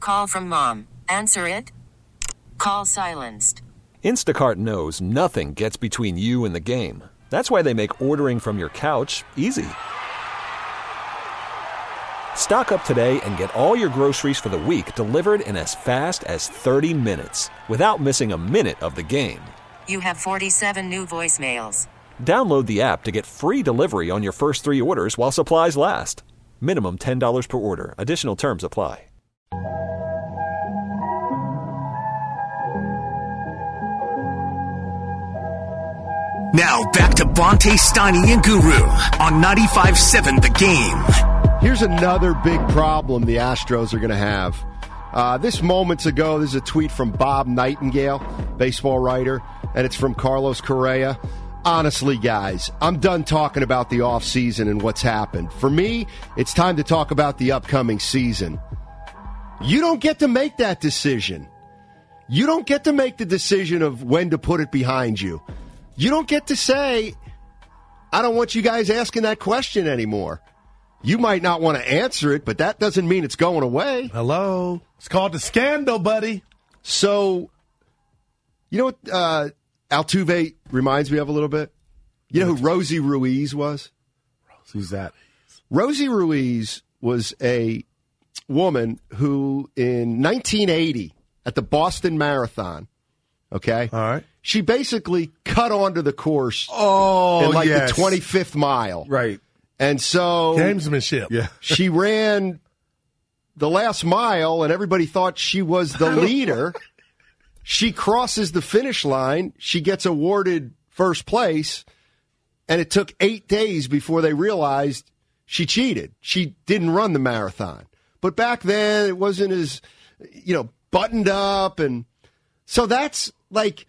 Call from mom. Answer it. Call silenced. Instacart knows nothing gets between you and the game. That's why they make ordering from your couch easy. Stock up today and get all your groceries for the week delivered in as fast as 30 minutes without missing a minute of the game. You have 47 new voicemails. Download the app to get free delivery on your first 3 orders while supplies last. Minimum $10 per order. Additional terms apply. Now back to Bonte, Steiny, and Guru on 95.7 The Game. Here's another big problem the Astros are going to have. This moments ago, there's a tweet from Bob Nightingale, baseball writer, and it's from Carlos Correa. Honestly, guys, I'm done talking about the offseason and what's happened. For me, it's time to talk about the upcoming season. You don't get to make that decision. You don't get to make the decision of when to put it behind you. You don't get to say, I don't want you guys asking that question anymore. You might not want to answer it, but that doesn't mean it's going away. Hello. It's called the scandal, buddy. So, you know what Altuve reminds me of a little bit? You know who Rosie Ruiz was? Who's that? Rosie Ruiz was a woman who, in 1980, at the Boston Marathon, okay? All right. She basically cut onto the course in the 25th mile. Right. And so gamesmanship. Yeah. She ran the last mile, and everybody thought she was the leader. She crosses the finish line. She gets awarded first place, and it took 8 days before they realized she cheated. She didn't run the marathon. But back then, it wasn't as, buttoned up. And so that's like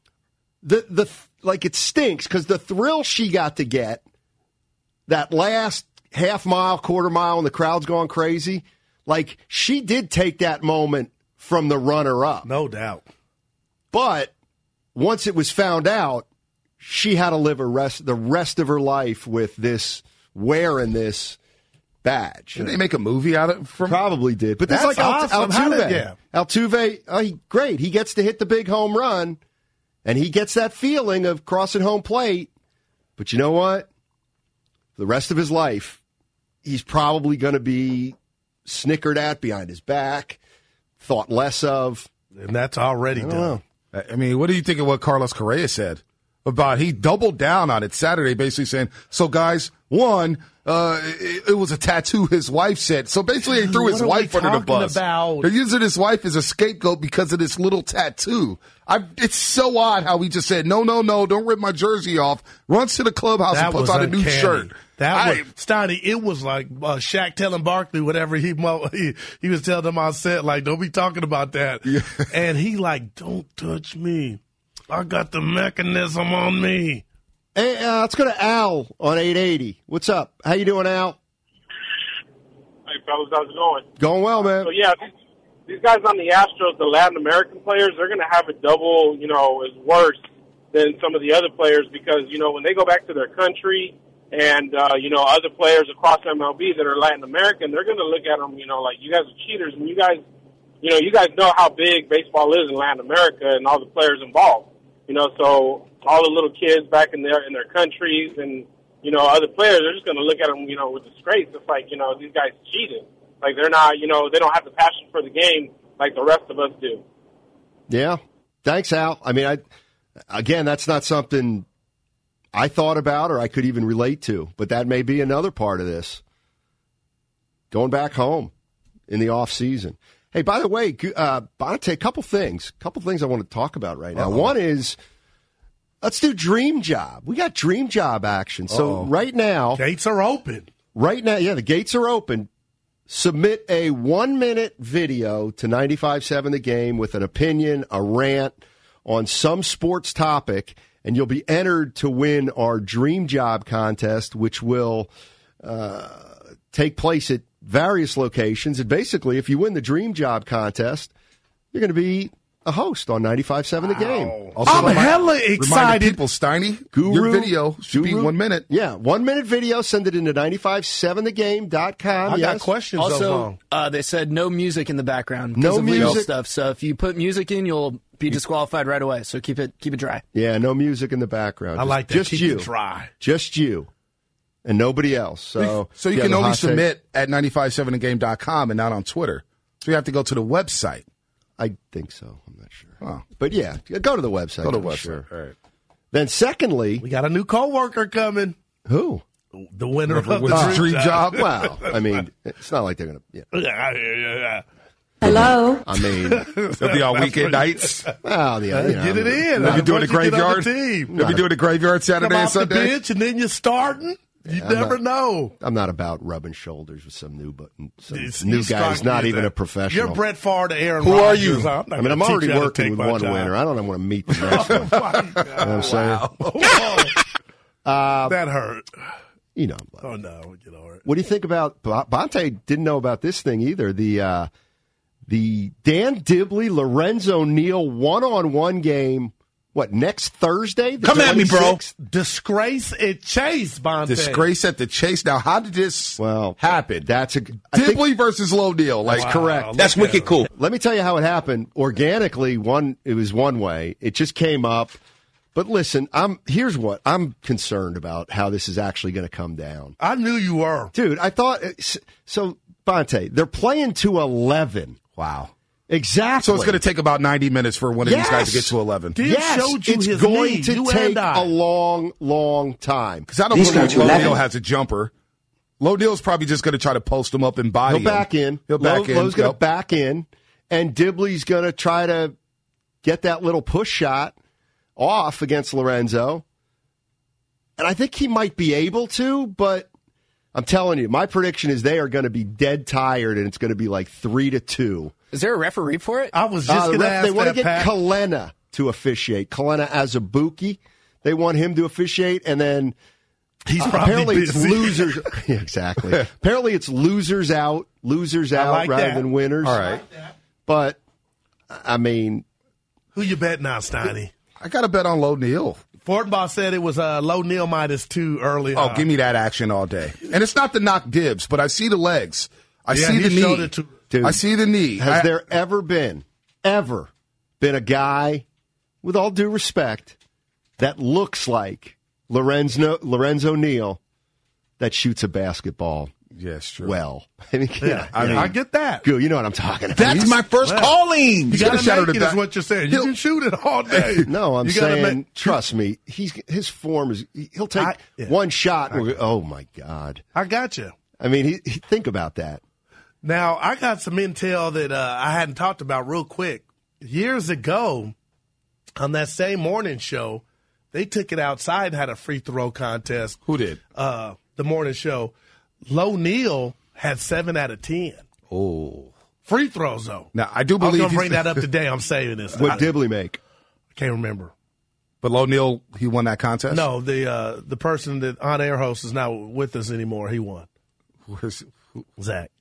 it stinks because the thrill she got to get, that last half mile, quarter mile, and the crowd's going crazy, like she did take that moment from the runner-up. No doubt. But once it was found out, she had to live the rest of her life with this, wearing this badge. Did they make a movie out of it? Probably did. But that's like awesome. Altuve. Altuve, great. He gets to hit the big home run, and he gets that feeling of crossing home plate. But you know what? The rest of his life, he's probably going to be snickered at behind his back, thought less of. And that's already done. I mean, what do you think of what Carlos Correa said about he doubled down on it Saturday, basically saying, so guys, one, it was a tattoo his wife said. So basically they threw his wife under the bus. They're using his wife as a scapegoat because of this little tattoo. It's so odd how he just said, no, don't rip my jersey off, runs to the clubhouse and puts on a new shirt. Steiny, it was like Shaq telling Barkley whatever he was telling him on set, like, don't be talking about that. Yeah. And he like, don't touch me. I got the mechanism on me. Hey, let's go to Al on 880. What's up? How you doing, Al? Hey, fellas, how's it going? Going well, man. So, yeah, these guys on the Astros, the Latin American players, they're going to have it double, as worse than some of the other players because, when they go back to their country and, other players across MLB that are Latin American, they're going to look at them, like, you guys are cheaters. And you guys know how big baseball is in Latin America and all the players involved. So all the little kids back in their countries and, other players are just going to look at them, with disgrace. It's like, these guys cheated. Like they're not, they don't have the passion for the game like the rest of us do. Yeah. Thanks, Al. I mean, again, that's not something I thought about or I could even relate to, but that may be another part of this. Going back home in the off season. Hey, by the way, Bonte, a couple things I want to talk about right now. One is, let's do Dream Job. We got Dream Job action. So right now, gates are open. Right now, yeah, the gates are open. Submit a 1-minute video to 95.7 The Game with an opinion, a rant on some sports topic, and you'll be entered to win our Dream Job contest, which will take place at various locations. And basically, if you win the Dream Job contest, you're going to be a host on 95.7 The Game. Also, I'm hella excited. People, Steiny, Guru, your video should be 1 minute. Yeah, 1 minute video. Send it into 957thegame.com. I got questions. Also, they said no music in the background. No of legal music. stuff. So if you put music in, you'll be disqualified right away. So keep it dry. Yeah, no music in the background. I like that. Just Keep you. it dry. Just you. And nobody else. So you yeah, can the only hot take- submit at 957thegame.com and not on Twitter. So you have to go to the website. I think so. I'm not sure. Oh. But yeah, go to the website. Go to the I'm website. sure. All right. Then secondly, We got a new coworker coming. who? The winner of the With the dream job. Well, I mean, it's not like they're going to. Yeah. Yeah. Hello. I mean, They'll be on weekend nights. well, yeah, you know, Get it in. They'll be doing the Once you get on graveyard. the team. They'll be doing the graveyard Come Saturday and off the Sunday. bench and then you're starting. You never know. I'm not about rubbing shoulders with some new He's guy who's striking not me even that. a professional. You're Brett Favre to Aaron Who Rodgers. are you? I'm not already gonna teach you how to working take with my one time. winner. I don't want to meet the next one. Oh, my God. You know what I'm saying? That hurt. You know. Oh, no. You know, What do you think about Bonte? Didn't know about this thing either. The Dan Dibley, Lorenzo Neal one-on-one game. What, next Thursday? The Come at me, bro. 26th? Disgrace at Chase, Bonte. Disgrace at the Chase. Now, how did this happen? That's I think- Dibley versus Low Deal. Like, Wow, correct. That's wicked cool. Let me tell you how it happened. Organically, it was one way. It just came up. But listen, here's what I'm concerned about: how this is actually going to come down. I knew you were. Dude, I thought so. Bonte, they're playing to 11. wow. Exactly. So it's going to take about 90 minutes for one of these guys to get to 11. Dude Yes, showed you it's his going knee. to You take and I. a long, long time. Because I don't believe Low Deal has a jumper. Low Deal's probably just going to try to post him up and body He'll back in. He'll back in. Lowe's going to Yep. back in, and Dibley's going to try to get that little push shot off against Lorenzo. And I think he might be able to, but I'm telling you, my prediction is they are going to be dead tired, and it's going to be like 3-2. Is there a referee for it? I was just going to ask They want to that, get Pat. Kalena to officiate. Kalena Azubuike. They want him to officiate, and then He's probably apparently it's busy. losers. Yeah, exactly. Apparently it's losers out like rather that. than winners. All right. But I mean, Who you bet now, Steiny? I got to bet on Low Deal. Fortenbaugh said it was Low Neal -2 early. Oh, give me that action all day. And it's not to knock dibs, but I see the legs. I Yeah, see the he showed knee. it to- dude, I see the knee. has there ever been a guy, with all due respect, that looks like Lorenzo Neal that shoots a basketball Yes, true. well? I mean, Yeah, I get that. Good, you know what I'm talking about. That's my first calling. You got to shatter make the it, is back. what you're saying. You can shoot it all day. No, I'm You gotta saying, make- trust me, his form is, he'll take one shot. And we'll go, oh, my God. I got you. I mean, think about that. Now, I got some intel that I hadn't talked about real quick. Years ago, on that same morning show, they took it outside and had a free throw contest. Who did? The morning show. Low Neal had 7 out of 10. Oh. Free throws, though. Now, I do I was believe going to he's- bring that up today. I'm saving this. What I Dibley make? can't remember. But Low Neal, he won that contest? No, the person that on-air host is not with us anymore. He won. Zach.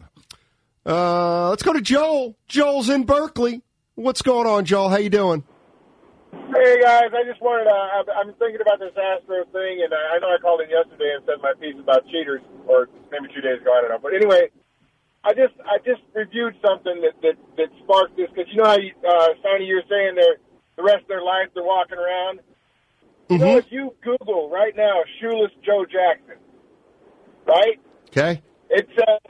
Let's go to Joel. Joel's in Berkeley. What's going on, Joel? How you doing? Hey, guys, I just wanted to, I'm thinking about this Astro thing, and I know I called in yesterday and said my piece about cheaters, or maybe 2 days ago, I don't know. But anyway, I just reviewed something that sparked this, because you know how, Sonny, you were saying the rest of their life they're walking around? You know, if you Google right now, shoeless Joe Jackson, right? Okay. It says,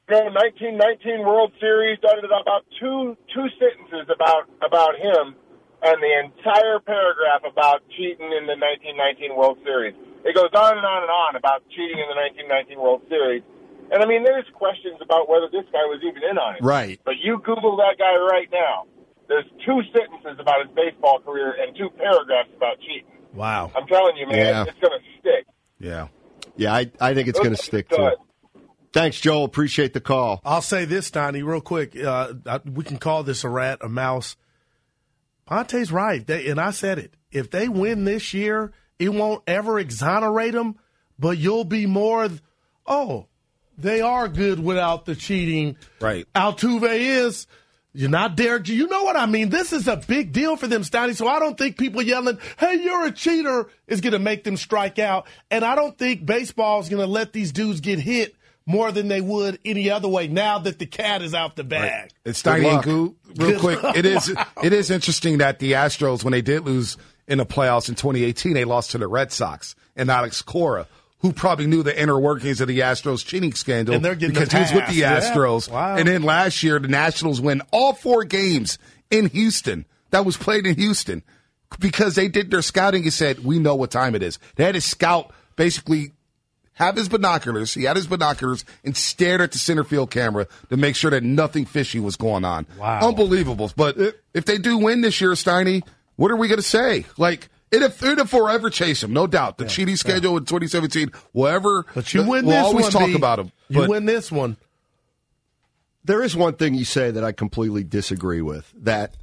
1919 World Series, about two sentences about him, and the entire paragraph about cheating in the 1919 World Series. It goes on and on and on about cheating in the 1919 World Series. And, I mean, there's questions about whether this guy was even in on it. Right. But you Google that guy right now. There's 2 sentences about his baseball career and 2 paragraphs about cheating. Wow. I'm telling you, man, Yeah. it's going to stick. Yeah. Yeah, I think it's going to stick to it. Thanks, Joel. Appreciate the call. I'll say this, Donnie, real quick. We can call this a rat, a mouse. Ponte's right, and I said it. If they win this year, it won't ever exonerate them, but you'll be more, they are good without the cheating. Right. Altuve is. You're not Derek. You know what I mean? This is a big deal for them, Steiny. So I don't think people yelling, hey, you're a cheater, is going to make them strike out. And I don't think baseball is going to let these dudes get hit more than they would any other way now that the cat is out the bag. Right. It's Steiny and Goo. Real quick, it is interesting that the Astros, when they did lose in the playoffs in 2018, they lost to the Red Sox and Alex Cora, who probably knew the inner workings of the Astros cheating scandal and they're getting because he was with the Astros. Yeah. Wow. And then last year, the Nationals win all 4 games in Houston that was played in Houston because they did their scouting and said, we know what time it is. They had his scout basically have his binoculars. He had his binoculars and stared at the center field camera to make sure that nothing fishy was going on. Wow. Unbelievable. But if they do win this year, Steiny, what are we going to say? Like, it'll forever chase him, no doubt. The cheating schedule in 2017, whatever. But you win we'll this always one, talk B. about him. You win this one. There is one thing you say that I completely disagree with, that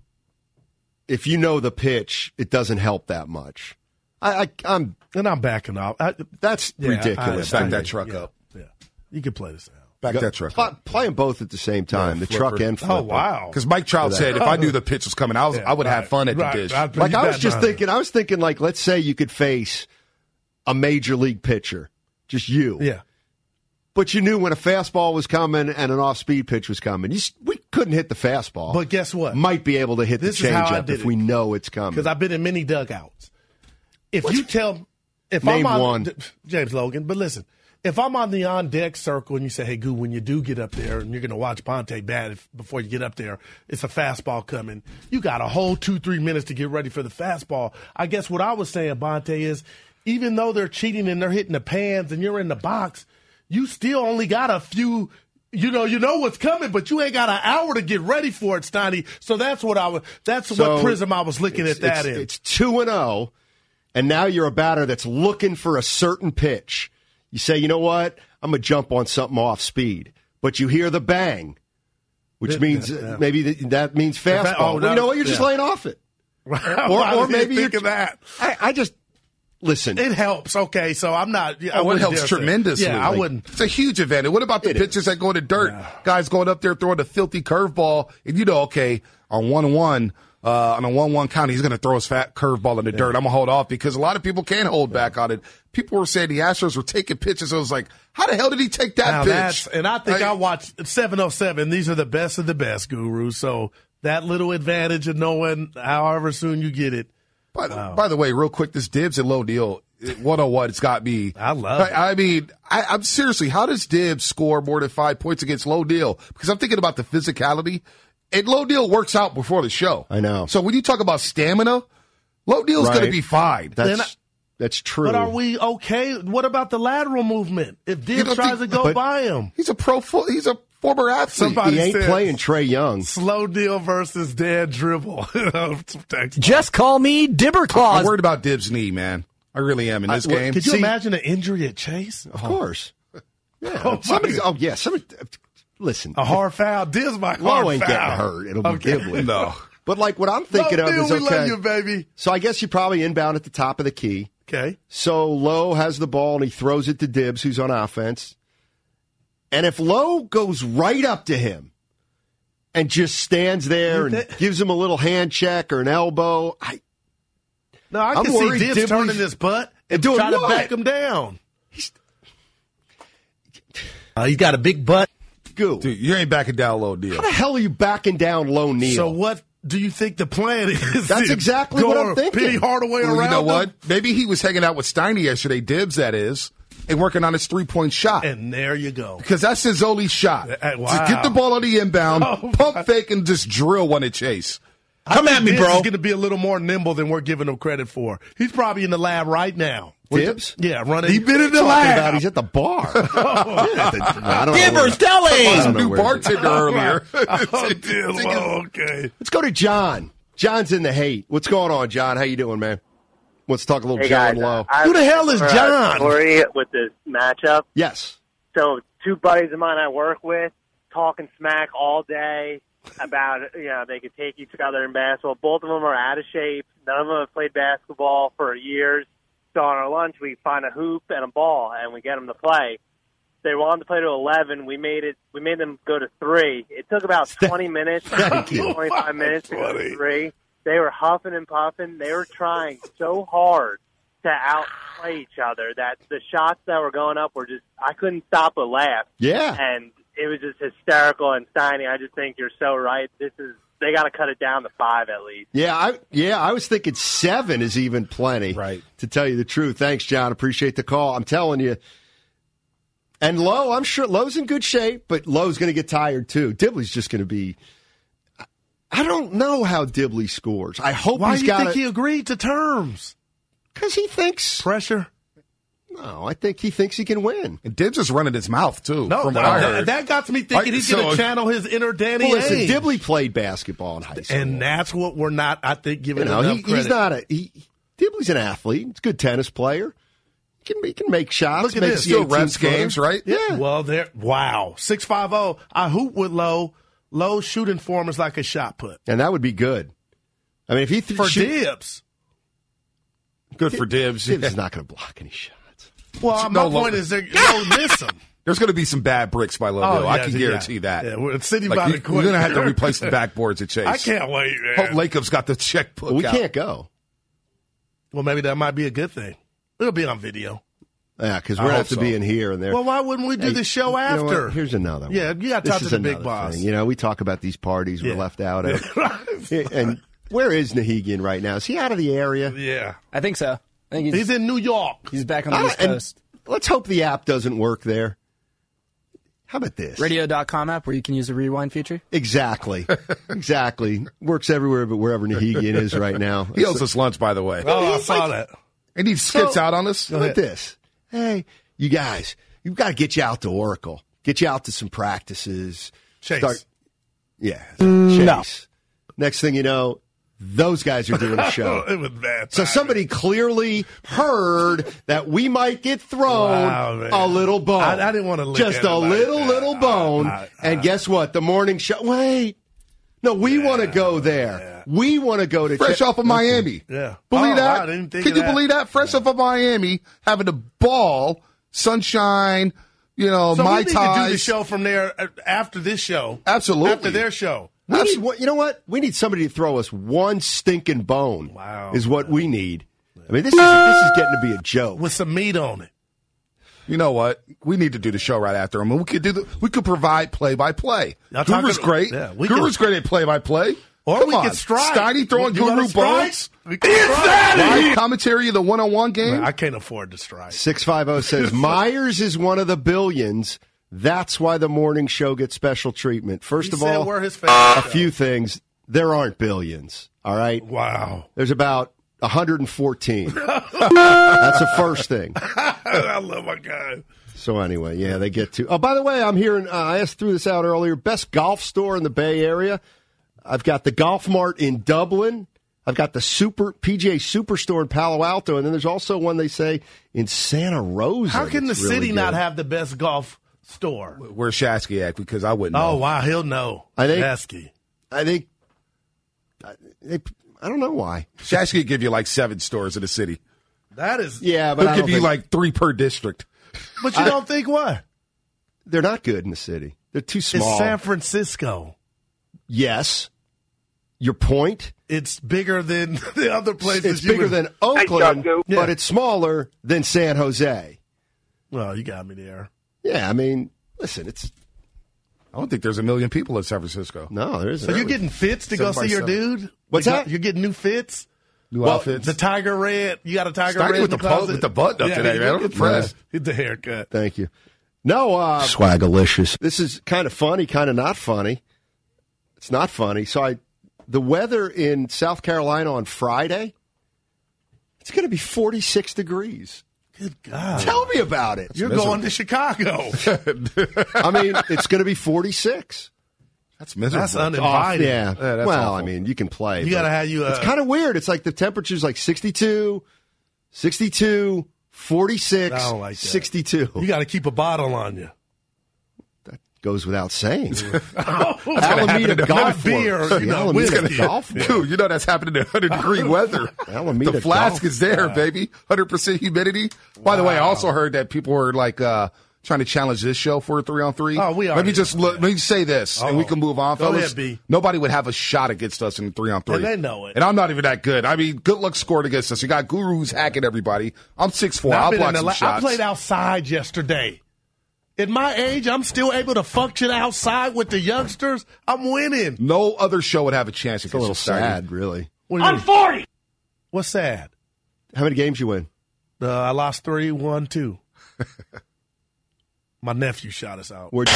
if you know the pitch, it doesn't help that much. I'm backing off. That's ridiculous. Back that truck up. Yeah, you can play this out. Back that truck up. Play them both at the same time, the truck and flipper. Oh, wow. Because Mike Trout said if I knew the pitch was coming, I would have fun at the dish. Like I was thinking, like, let's say you could face a major league pitcher, just you. Yeah. But you knew when a fastball was coming and an off-speed pitch was coming. We couldn't hit the fastball. But guess what? Might be able to hit the changeup if we know it's coming. Because I've been in many dugouts. If Name I'm on one. James Logan, but listen, if I'm on the on-deck circle and you say, hey, Goo, when you do get up there and you're going to watch Ponte bat before you get up there, it's a fastball coming. You got a whole 2-3 minutes to get ready for the fastball. I guess what I was saying, Bonte, is even though they're cheating and they're hitting the pans and you're in the box, you still only got a few. You know what's coming, but you ain't got an hour to get ready for it, Steiny. So that's what what prism I was looking at that in. It's 2-0, and now you're a batter that's looking for a certain pitch. You say, you know what? I'm going to jump on something off speed. But you hear the bang, which means maybe that means fastball. You know what? You're just laying off it. or maybe you're thinking that. I just listen. It helps. Okay, so I'm not. It helps tremendously. Yeah, I wouldn't. It's a huge advantage. What about the pitchers that go in the dirt? Guys going up there throwing a filthy curveball, and okay, on 1-1. On a 1-1 count, he's going to throw his fat curveball in the dirt. I'm going to hold off because a lot of people can't hold back on it. People were saying the Astros were taking pitches. I was like, how the hell did he take that pitch? And I think I watched 707. These are the best of the best, Guru. So that little advantage of knowing however soon you get it. By the way, real quick, this Dibs and Low Deal 101, it's got me. I love it. I mean, I'm seriously, how does Dibs score more than 5 points against Low Deal? Because I'm thinking about the physicality. And Low Deal works out before the show. I know. So when you talk about stamina, Low Deal's going to be fine. That's true. But are we okay? What about the lateral movement? If Dibs tries to go by him, he's a former athlete. He ain't playing Trey Young. Slow Deal versus dead dribble. Just call me Dibber Claus. I'm worried about Dibs' knee, man. I really am in this game. Could you imagine an injury at Chase? Of course. Yeah. Somebody. Listen, a hard foul. Dibs might Low hard ain't foul. getting hurt. It'll be Dibley. No. But like what I'm thinking Low of Deal, is we okay. love you, baby. So I guess you probably inbound at the top of the key. Okay. So Lowe has the ball and he throws it to Dibs, who's on offense. And if Lowe goes right up to him and just stands there and gives him a little hand check or an elbow, I can see Dibs turning his butt and trying to back him down. He's got a big butt. Dude, you ain't backing down Low Deal. How the hell are you backing down Low Neal? So what do you think the plan is? That's exactly what I'm thinking. Penny Hardaway around you know him? what? Maybe he was hanging out with Steiny yesterday, Dibs that is, and working on his 3-point shot. And there you go. Because that's his only shot. Wow. To get the ball on the inbound, pump fake, and just drill one at Chase. Come at me, bro. He's going to be a little more nimble than we're giving him credit for. He's probably in the lab right now. Dibs? Yeah, running. He's been in the lab. He's at the bar. Dibbers, Deli. Some new bartender earlier. Okay. Let's go to John. John's in the hate. What's going on, John? How you doing, man? Let's talk a little John Lowe. Who the hell is John? Story with this matchup. Yes. So 2 buddies of mine I work with talking smack all day about, they could take each other in basketball. Both of them are out of shape. None of them have played basketball for years. So on our lunch, we find a hoop and a ball, and we get them to play. They wanted to play to 11. We made them go to 3. It took about 20 minutes, 25 minutes to go to 3. They were huffing and puffing. They were trying so hard to outplay each other that the shots that were going up were just, I couldn't stop but laugh. Yeah. And it was just hysterical. And Steiny, I just think you're so right. They got to cut it down to 5 at least. I was thinking 7 is even plenty. Right. To tell you the truth. Thanks, John. Appreciate the call. I'm telling you. And Lowe, I'm sure Lowe's in good shape, but Lowe's going to get tired too. Dibley's just going to be. I don't know how Dibley scores. I hope Why he's do you got. think he agreed to terms? Because he thinks pressure. No, I think he thinks he can win. And Dibbs is running his mouth, too. No, from what I heard. That got me thinking he's going to channel his inner Danny Well, listen, Ainge. Dibley played basketball in high school. And that's what we're not, I think, giving enough credit. He's not Dibley's an athlete. He's a good tennis player. He can make shots. Look at this. Still reps games, right? Yeah. Well, wow. 650. I hoop with Lowe. Lowe's shooting form is like a shot put. And that would be good. I mean, if he Dibbs. Good for Dibbs. Dibbs is not going to block any shots. Well, my point is they'll miss him. There's going to be some bad bricks by Lowe. I can guarantee that. Yeah, well, City like, about to quit. We're going to have to replace the backboards at Chase. I can't wait, man. Hope Lacob's got the checkbook We out. can't go. Well, maybe that might be a good thing. It'll be on video. Yeah, because we're going to have to be in here and there. Well, why wouldn't we do the show after? You know what? Here's another one. Yeah, you got to talk to the big boss. Thing. You know, we talk about these parties we're left out of. And where is Nahigian right now? Is he out of the area? Yeah. I think so. I think he's in New York. He's back on the East Coast. Let's hope the app doesn't work there. How about this? Radio.com app where you can use the rewind feature? Exactly. Exactly. Works everywhere but wherever Nahigian is right now. He owes us lunch, by the way. Oh, I saw that. And he skips out on us. Look at this. Hey, you guys, you've got to get you out to Oracle. Get you out to some practices. Chase. Chase. No. Next thing you know, those guys are doing a show. It was bad. So somebody clearly heard that we might get thrown a little bone. I didn't want to look just at it a like little bone. And guess what? The morning show. Wait. No, we want to go there. Yeah. We want to go to fresh off of Miami. Yeah. Believe that? I didn't think Can you that. believe that? Fresh off of Miami, having a ball, sunshine, so Mai we need to Tais. do the show from there after this show. Absolutely. After their show. You know what? We need somebody to throw us one stinking bone. Wow. Is what we need. I mean, this is getting to be a joke. With some meat on it. You know what? We need to do the show right after him. We could provide play-by-play. Guru's great. Yeah, Guru's great at play-by-play. Or we could strike. Steiny throwing You Guru wanna strike? bones. We could strike. Live commentary of the one-on-one game. Man, I can't afford to strike. 650 says Myers is one of the billions. That's why the morning show gets special treatment. First of all, we're his favorite a few things. There aren't billions. All right. Wow. There's about 114. That's the first thing. I love my guy. So anyway, yeah, they get to. Oh, by the way, I'm hearing. I threw this out earlier. Best golf store in the Bay Area. I've got the Golf Mart in Dublin. I've got the PGA Superstore in Palo Alto, and then there's also one they say in Santa Rosa. How can the that's really city good. not have the best golf store? Where's Shasky at? Because I wouldn't know. Oh wow, he'll know. I think. Shasky. I think. I don't know why. Shasky would give you like 7 stores in the city. That is. Yeah, but He'll I give don't you think, like 3 per district. But you don't think what? they're not good in the city. They're too small. It's San Francisco. Yes. Your point? It's bigger than the other places. It's bigger than Oakland, but it's smaller than San Jose. Well, you got me there. Yeah, I mean, listen, it's. I don't think there's a million people in San Francisco. No, there isn't. So you're getting fits to go see your dude? What's that? You're getting new fits? New outfits? The tiger red. You got a tiger Starting red with the button up today, man. I'm impressed. Hit the haircut. Thank you. No, Swagalicious. This is kind of funny, kind of not funny. It's not funny. So the weather in South Carolina on Friday, it's going to be 46 degrees. Good God. Tell me about it. You're going to Chicago. I mean, it's going to be 46. That's miserable. That's uninvited. Yeah. That's well, awful. I mean, you can play. You got to have you. It's kind of weird. It's like the temperature's like 62, 46, I don't like that. 62. You got to keep a bottle on you. Goes without saying. Alameda Alameda Golf beer, Works. you know, Alameda whiskey. Golf Works. Dude, you know that's happening in 100-degree weather. Alameda the flask Golf. is there, baby. 100% humidity. By the way, I also heard that people were like trying to challenge this show for a 3-on-3? Oh, we are. Let me say this, and we can move on, fellas. Go ahead, B. Nobody would have a shot against us in a 3-on-3. And they know it. And I'm not even that good. I mean, good luck scored against us. You got Guru who's hacking everybody. I'm 6'4". I'll block some shots. I played outside yesterday. At my age, I'm still able to function outside with the youngsters. I'm winning. No other show would have a chance against It's a little sad, really. I'm 40. What's sad? How many games you win? I lost 3, won 2. My nephew shot us out. And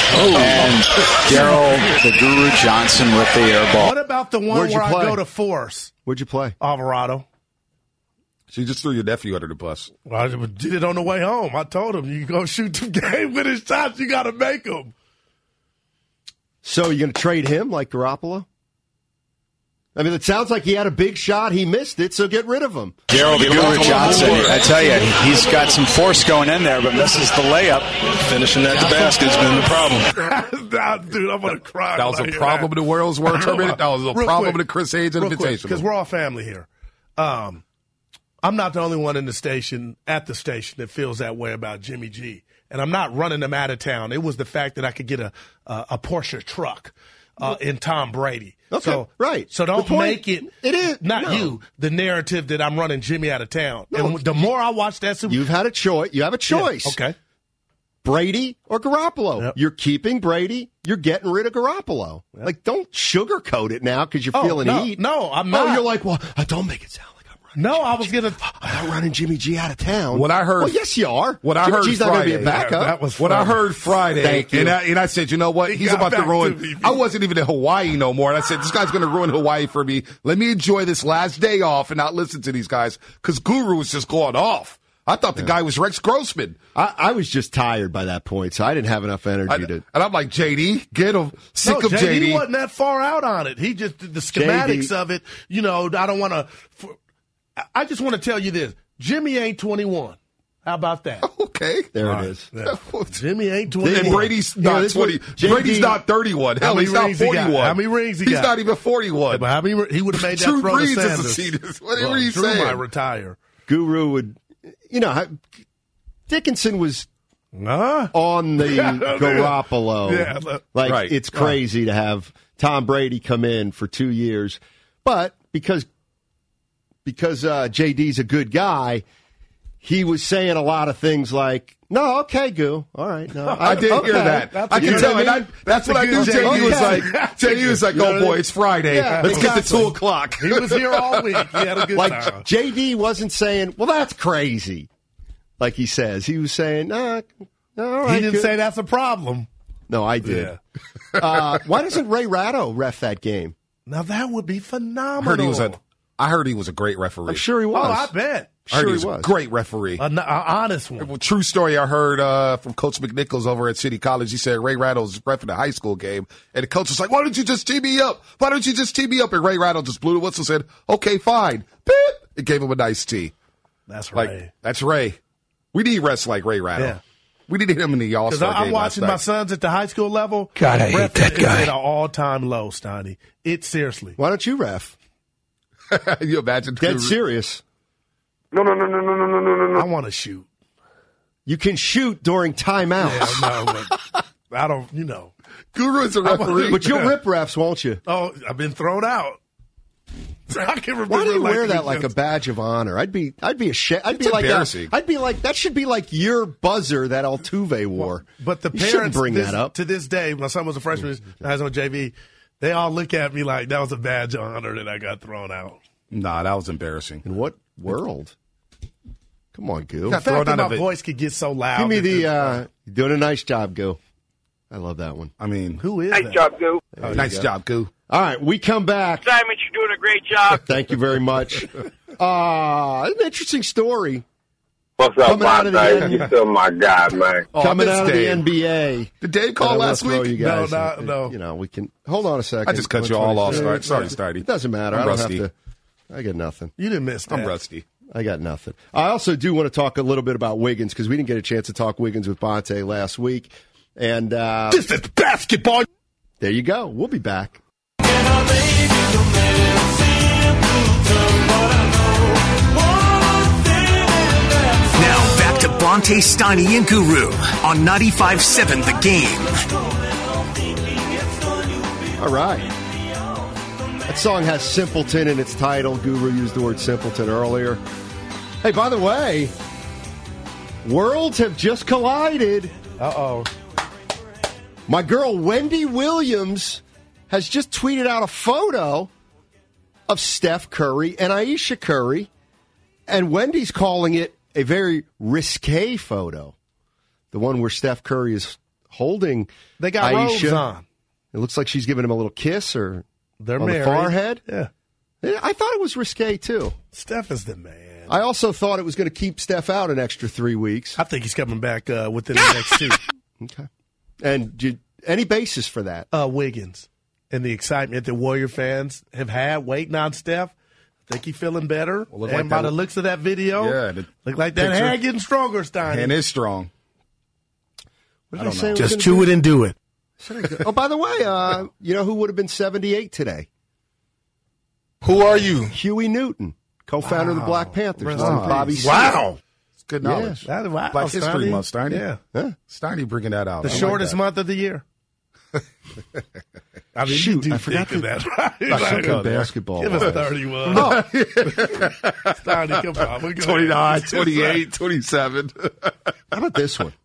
Daryl, the Guru Johnson with the air ball. What about the one where I go to force? Where'd you play? Alvarado. So you just threw your nephew under the bus. Well, I did it on the way home. I told him, you go shoot the game with his shots, you got to make them. So you're going to trade him like Garoppolo? I mean, it sounds like he had a big shot. He missed it, so get rid of him. Daryl, the Guru Johnson, I tell you, he's got some force going in there, but misses the layup. Finishing at the basket's been the problem. Dude, I'm going to cry. That was a problem in the World's War Tournament. That was a problem in the Chris Hayes Invitational. Because we're all family here. I'm not the only one at the station that feels that way about Jimmy G. And I'm not running them out of town. It was the fact that I could get a Porsche truck in Tom Brady. Okay, so, right. So don't make it is not you, the narrative that I'm running Jimmy out of town. No. And the more I watch that you've had a choice. You have a choice. Yeah, okay. Brady or Garoppolo. Yep. You're keeping Brady. You're getting rid of Garoppolo. Yep. Like, don't sugarcoat it now because you're feeling heat. No, I'm not. Oh, you're like, well, don't make it sound like I'm running. No, I was going to. I'm not running Jimmy G out of town. What I heard. Well, yes, you are. What I Jimmy heard G's not going to be a backup. That was what I heard Friday. Thank you. And I said, you know what? He's about to ruin. I wasn't even in Hawaii no more. And I said, this guy's going to ruin Hawaii for me. Let me enjoy this last day off and not listen to these guys because Guru was just going off. I thought the guy was Rex Grossman. I was just tired by that point, so I didn't have enough energy to. And I'm like, JD, get him. Sick of JD. He wasn't that far out on it. He just, the schematics of it, I don't want to. I just want to tell you this. Jimmy ain't 21. How about that? Okay. There it is. Yeah. Jimmy ain't 21. And Brady's not 20. Brady's not 31. Hell, he's not 41. How many rings he got? He's not even 41. But he would have made that Drew throw to Brees Sanders. is what are you saying? Drew might retire. Guru would, Dickinson was on the Garoppolo. Yeah, it's crazy to have Tom Brady come in for 2 years. But because JD's a good guy, he was saying a lot of things like, no, okay, Goo. All right. No, I did hear that. I can tell. That's what I knew. JD was like, oh, boy, it's Friday. Yeah, Let's get to 2 o'clock. He was here all week. He had a good time. JD wasn't saying, well, that's crazy, like he says. He was saying, all right. He didn't say that's a problem. No, I did. Yeah. Why doesn't Ray Ratto ref that game? Now, that would be phenomenal. I heard he was a great referee. I'm sure he was. Oh, I bet. I heard he was a great referee. An honest one. Well, true story I heard from Coach McNichols over at City College. He said Ray Rattle's reffing a high school game, and the coach was like, why don't you just tee me up? Why don't you just tee me up? And Ray Rattle just blew the whistle and said, okay, fine. Beep. It gave him a nice tee. That's Ray. That's Ray. We need refs like Ray Rattle. Yeah. We needed him in the All-Star game. I'm watching my sons at the high school level. God, I hate that guy. It's at an all-time low, Stoney. Seriously. Why don't you ref? You imagine? Dead serious. No. I want to shoot. You can shoot during timeout. Yeah, no, but I don't, Guru is a referee. But you'll rip refs, won't you? Oh, I've been thrown out. I can remember. Why do you wear that like a badge of honor? I'd be ashamed. I'd be embarrassing. like that should be like your buzzer that Altuve wore. But the you parents bring that up. To this day, my son was a freshman, I was on JV. They all look at me like that was a badge of honor that I got thrown out. Nah, that was embarrassing. In what world? Come on, Goo. The fact that my voice could get so loud. Give me the. You're doing a nice job, Goo. I love that one. I mean, who is nice that? job, Goo. Nice job, Goo. All right, we come back. Simon, you're doing a great job. Thank you very much. An interesting story. What's up, Monte? You're still my guy, man. Coming out of the NBA. Did Dave call last week? No. We can hold on a second. I just cut you all off. Sorry, Starty. It doesn't matter. I don't have to. I got nothing. You didn't miss that. I'm rusty. I got nothing. I also do want to talk a little bit about Wiggins because we didn't get a chance to talk Wiggins with Bonte last week. And this is basketball. There you go. We'll be back. Now back to Bonte, Steiny, and Guru on 95.7 The Game. All right. That song has simpleton in its title. Guru used the word simpleton earlier. Hey, by the way, worlds have just collided. Uh-oh. My girl Wendy Williams has just tweeted out a photo of Steph Curry and Ayesha Curry, and Wendy's calling it a very risque photo. The one where Steph Curry is holding They got Ayesha. robes on. It looks like she's giving him a little kiss or They're on married. the forehead. Yeah. I thought it was risque, too. Steph is the man. I also thought it was going to keep Steph out an extra 3 weeks. I think he's coming back within the next 2. Okay. And any basis for that? Wiggins and the excitement that Warrior fans have had waiting on Steph. I think he's feeling better. Well, and by the looks of that video, look like that hand getting stronger, Steiny. Hand is strong. What did I say? Just chew it and do it. Oh, by the way, you know who would have been 78 today? Who are you? Huey Newton, co-founder of the Black Panthers. Wow. Bobby Wow. It's good knowledge. Yeah. Wow, Black History Month, Steiny. Yeah. Huh? Steiny bringing that out. The shortest month of the year. I mean, Shoot, you do I forgot think of to- that. Right? I should go basketball. Give us wise. 31. Oh. Steiny, come on. We're good. 29, 28, 27. How about this one?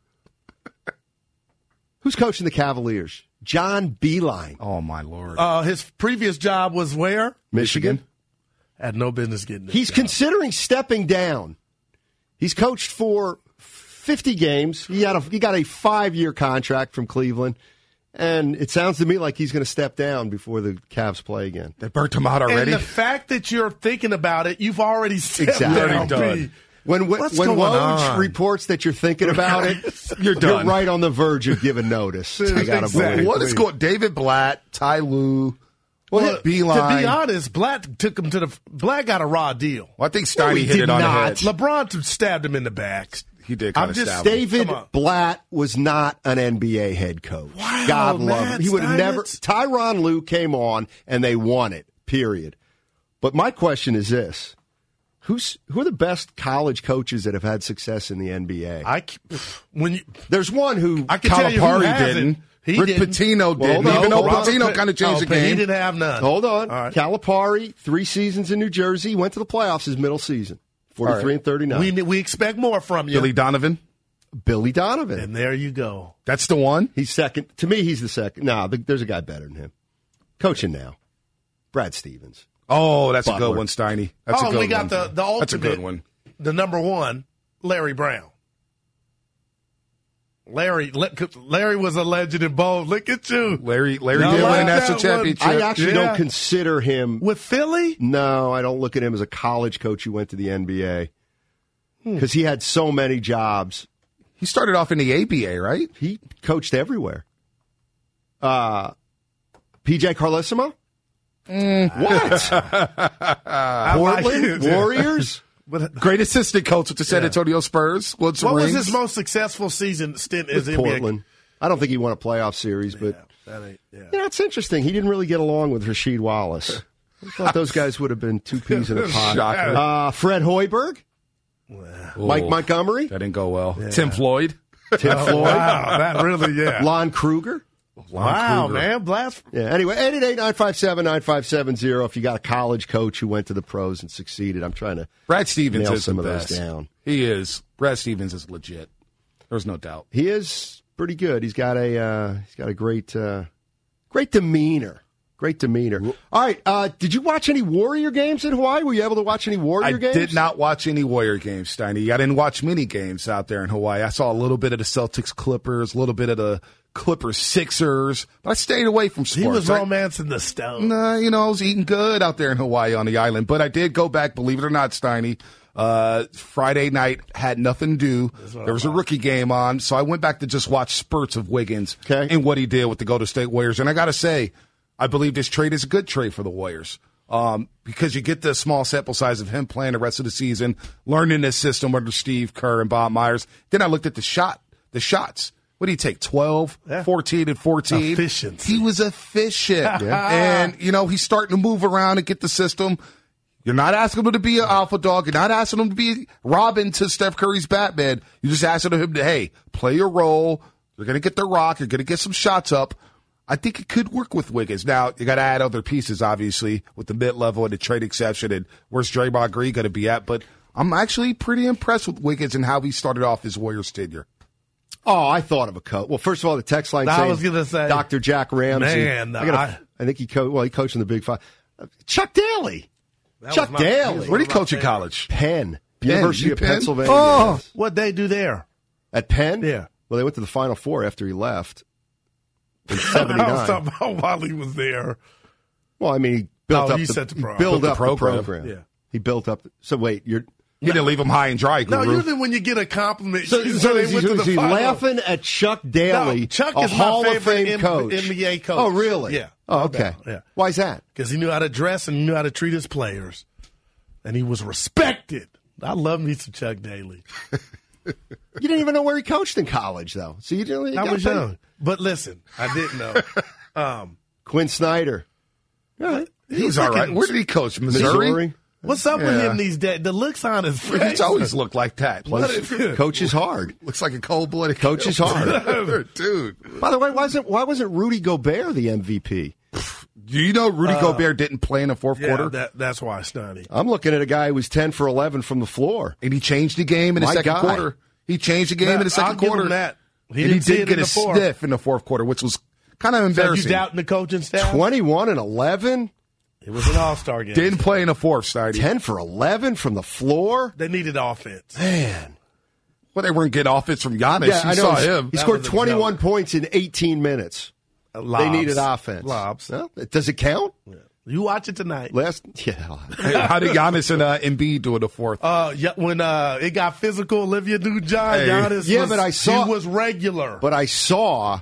Who's coaching the Cavaliers? John Beilein. Oh, my Lord. His previous job was where? Michigan. Had no business getting this He's job. considering stepping down. He's coached for 50 games. He got a 5-year contract from Cleveland. And it sounds to me like he's going to step down before the Cavs play again. They burnt him out already. And the fact that you're thinking about it, you've already stepped Exactly. down. Already done. B. When What's Woj going on? reports that you're thinking about it, You're done. right on the verge of giving notice. I got to Exactly. believe. What is going David Blatt, Ty Lue, Well, Beeline. to be honest, Blatt took him to the. Blatt got a raw deal. Well, I think No, Steiny he hit did it on not. the head. LeBron stabbed him in the back. He did kind I'm of just stab him. David Come on. Blatt was not an NBA head coach. Wow, God love Matt him. He would have never. Steinitz. Tyronn Lue came on and they won it. Period. But my question is this: who are the best college coaches that have had success in the NBA? There's one who I can tell you who Calipari hasn't. didn't. He Rick didn't. Pitino Well, didn't. no, Even though Robert Pitino kind of changed the but game. He didn't have none. Hold on. All right. Calipari, 3 seasons in New Jersey, went to the playoffs his middle season, 43 and 39. We expect more from you. Billy Donovan. Billy Donovan. And there you go. That's the one. He's second. To me, he's the second. No, there's a guy better than him. Coaching now, Brad Stevens. Oh, that's a Butler. good one, Steiny. That's a good we one. got the ultimate. That's a good one. The number one, Larry Brown. Larry was a legend in bold. Look at you. Larry No, did like win a that national one. championship. I actually Yeah. don't consider him. With Philly? No, I don't look at him as a college coach who went to the NBA because he had so many jobs. He started off in the ABA, right? He coached everywhere. PJ Carlesimo? What? Portland Warriors? Great assistant coach with the San Antonio Spurs. Won some What rings. was his most successful stint as With NBA? Portland. I don't think he won a playoff series, but That ain't, yeah. yeah, it's interesting. He didn't really get along with Rasheed Wallace. I thought those guys would have been two peas in a pod. Shocker. Fred Hoiberg? Mike Oh, Montgomery? That didn't go well. Tim Floyd. Tim Floyd? Wow, that really, yeah. Lon Kruger? Wow, Kruger. man. Blast. Yeah, anyway, 888-957-9570 if you got a college coach who went to the pros and succeeded. I'm trying to Brad Stevens nail is some the of those best. down. He is. Brad Stevens is legit. There's no doubt. He is pretty good. He's got a great demeanor. Great demeanor. All right, did you watch any Warrior games in Hawaii? Were you able to watch any Warrior games? I did not watch any Warrior games, Steiny. I didn't watch many games out there in Hawaii. I saw a little bit of the Celtics Clippers, a little bit of the Clippers Sixers, but I stayed away from sports. He was romancing the stove. Nah, I was eating good out there in Hawaii on the island. But I did go back, believe it or not, Steiny. Friday night had nothing to do. There was a rookie game on, so I went back to just watch spurts of Wiggins and what he did with the Golden State Warriors. And I got to say, I believe this trade is a good trade for the Warriors because you get the small sample size of him playing the rest of the season, learning this system under Steve Kerr and Bob Myers. Then I looked at the shots. What did he take, 12, 14, and 14? Efficiency. He was efficient. And, he's starting to move around and get the system. You're not asking him to be an alpha dog. You're not asking him to be Robin to Steph Curry's Batman. You're just asking him to, hey, play your role. You're going to get the rock. You're going to get some shots up. I think it could work with Wiggins. Now, you got to add other pieces, obviously, with the mid-level and the trade exception and where's Draymond Green going to be at. But I'm actually pretty impressed with Wiggins and how he started off his Warriors tenure. Oh, I thought of a coach. Well, first of all, the text line saying I was going to say Dr. Jack Ramsey. Man, I think he coached in the Big Five. Chuck Daly. Chuck Daly. Where did he coach in college? Penn. University of Pennsylvania. Oh, what'd they do there? At Penn? Yeah. Well, they went to the Final Four after he left. In 79. I was talking about while he was there. Well, I mean, he built up the program. Yeah. He built up. So wait, you didn't leave him high and dry, Guru. No, usually when you get a compliment, so is he laughing at Chuck Daly, no, Chuck a is Hall my of Fame favorite coach? NBA coach. Oh, really? Yeah. Oh, okay. Yeah. Why is that? Because he knew how to dress and he knew how to treat his players, and he was respected. I love me some Chuck Daly. You didn't even know where he coached in college, though. So you didn't. I was young, but listen, I didn't know. Quinn Snyder. Yeah, he's all right. Where did he coach? Missouri? What's up with him these days? The looks on his face. He's always looked like that. Coach is hard. Looks like a cold-blooded coach is hard. Dude. By the way, why wasn't Rudy Gobert the MVP? Do you know Rudy Gobert didn't play in the fourth quarter? That's why, Stoney. I'm looking at a guy who was 10 for 11 from the floor. And he changed the game in the second quarter. He changed the game in the second quarter. Give him that. He did get a sniff in the fourth quarter, which was kind of embarrassing. So you doubting the coaching staff? 21 and 11? It was an all-star game. Didn't play in the fourth, Steiny. 10 for 11 from the floor? They needed offense. Man. Well, they weren't getting offense from Giannis. Yeah, I know. Saw him. He scored 21 points in 18 minutes. Lobs. They needed offense. Lobs. Well, does it count? Yeah. You watch it tonight. How did Giannis and Embiid do in the fourth? When it got physical, Olivia Newton-John, Giannis he was regular. But I saw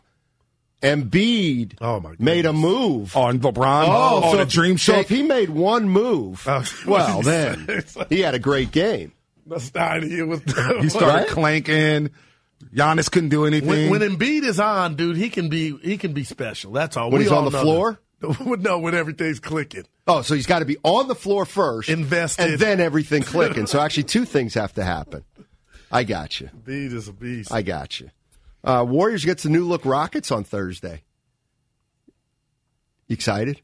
Embiid made a move. On LeBron? On a dream shake? So if he made one move, well, then he had a great game. He started clanking. Giannis couldn't do anything. When Embiid is on, dude, he can be special. That's all. When he's on the floor? No, when everything's clicking. Oh, so he's got to be on the floor first. Invested. And then everything clicking. So actually two things have to happen. I got you. Embiid is a beast. I got you. Warriors gets the new look Rockets on Thursday. You excited?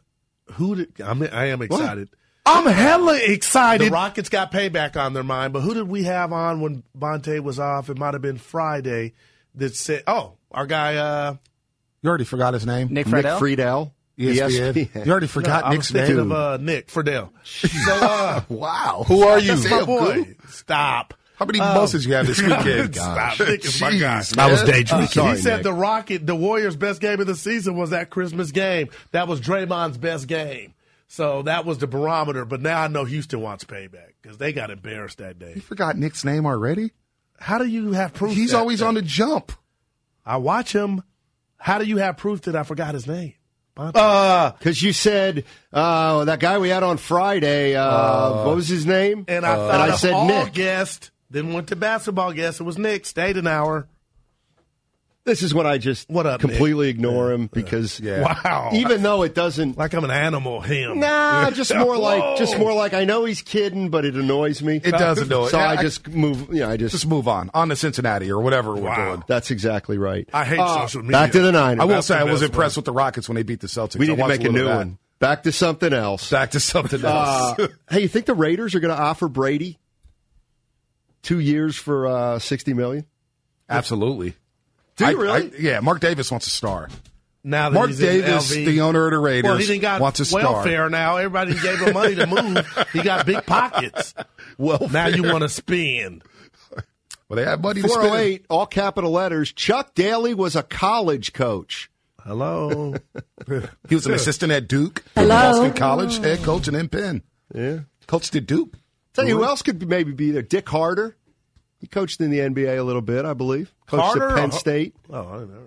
I am excited. What? I'm hella excited. The Rockets got payback on their mind, but who did we have on when Bonte was off? It might have been Friday that said, our guy. You already forgot his name? Nick Friedel. ESPN. You already forgot Nick's name. I was thinking of Nick Friedel. So, wow. Who are you? My boy. Stop. How many buses you have this weekend? Stop. Nick is my guy. I was daydreaming. He said the Warriors' best game of the season was that Christmas game. That was Draymond's best game. So that was the barometer. But now I know Houston wants payback because they got embarrassed that day. You forgot Nick's name already? How do you have proof? He's always on the jump. I watch him. How do you have proof that I forgot his name? Because you said that guy we had on Friday. What was his name? And I thought I said all Nick. Guest. Then went to basketball guest. It was Nick. Stayed an hour. This is when I just completely ignore him because wow, even though it doesn't like I'm an animal. Him, nah, just more like I know he's kidding, but it annoys me. It does annoy. So I just move. I just move on to Cincinnati or whatever we're doing. That's exactly right. I hate social media. Back to the Niners. I will say I was impressed with the Rockets when they beat the Celtics. We need to make a new one. Back to something else. Hey, you think the Raiders are going to offer Brady 2 years for $60 million? Absolutely. Do you really? Yeah, Mark Davis wants a star. Now that Mark Davis, the owner of the Raiders, wants a star. Welfare now. Everybody gave him money to move. He got big pockets. Welfare. Now you want to spend. Well, they have money to spend. 408, all capital letters. Chuck Daly was a college coach. Hello. He was an assistant at Duke. Hello. Boston College, head coach and Penn. Yeah. Coached at Duke. Tell you who else could maybe be there. Dick Harder. He coached in the NBA a little bit, I believe. Coached at Penn State. Oh, I don't know.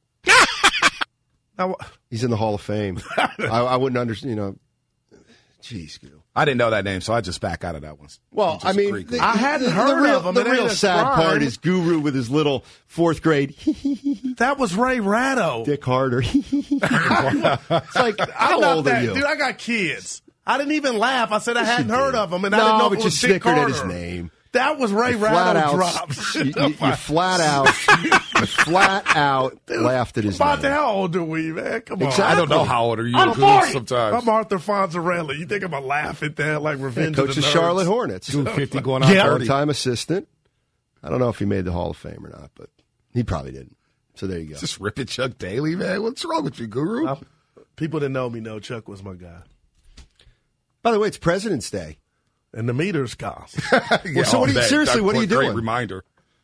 He's in the Hall of Fame. I wouldn't understand, Jeez, I didn't know that name, so I just back out of that one. Well, I mean, I hadn't heard of him. The real sad part is Guru with his little fourth grade. That was Ray Ratto. Dick Harder. It's like, how old are you? Dude, I got kids. I didn't even laugh. I said I hadn't heard of him, and I No, didn't know if but it you was Dick snickered Carter. at his name. That was Ray Rattle drops. You flat out laughed at his Bonte, name. how old are we, man? Come on. Exactly. I don't know how old are you. I'm 40. Sometimes I'm Arthur Fonzarelli. You think I'm going to laugh at that like Revenge of Coach the of Nerds? Charlotte Hornets. 250 going on 30. Time assistant. I don't know if he made the Hall of Fame or not, but he probably didn't. So there you go. Just ripping Chuck Daly, man. What's wrong with you, Guru? People that know me know Chuck was my guy. By the way, it's President's Day. And the meters cost. Yeah, so seriously, what are you doing? Great reminder.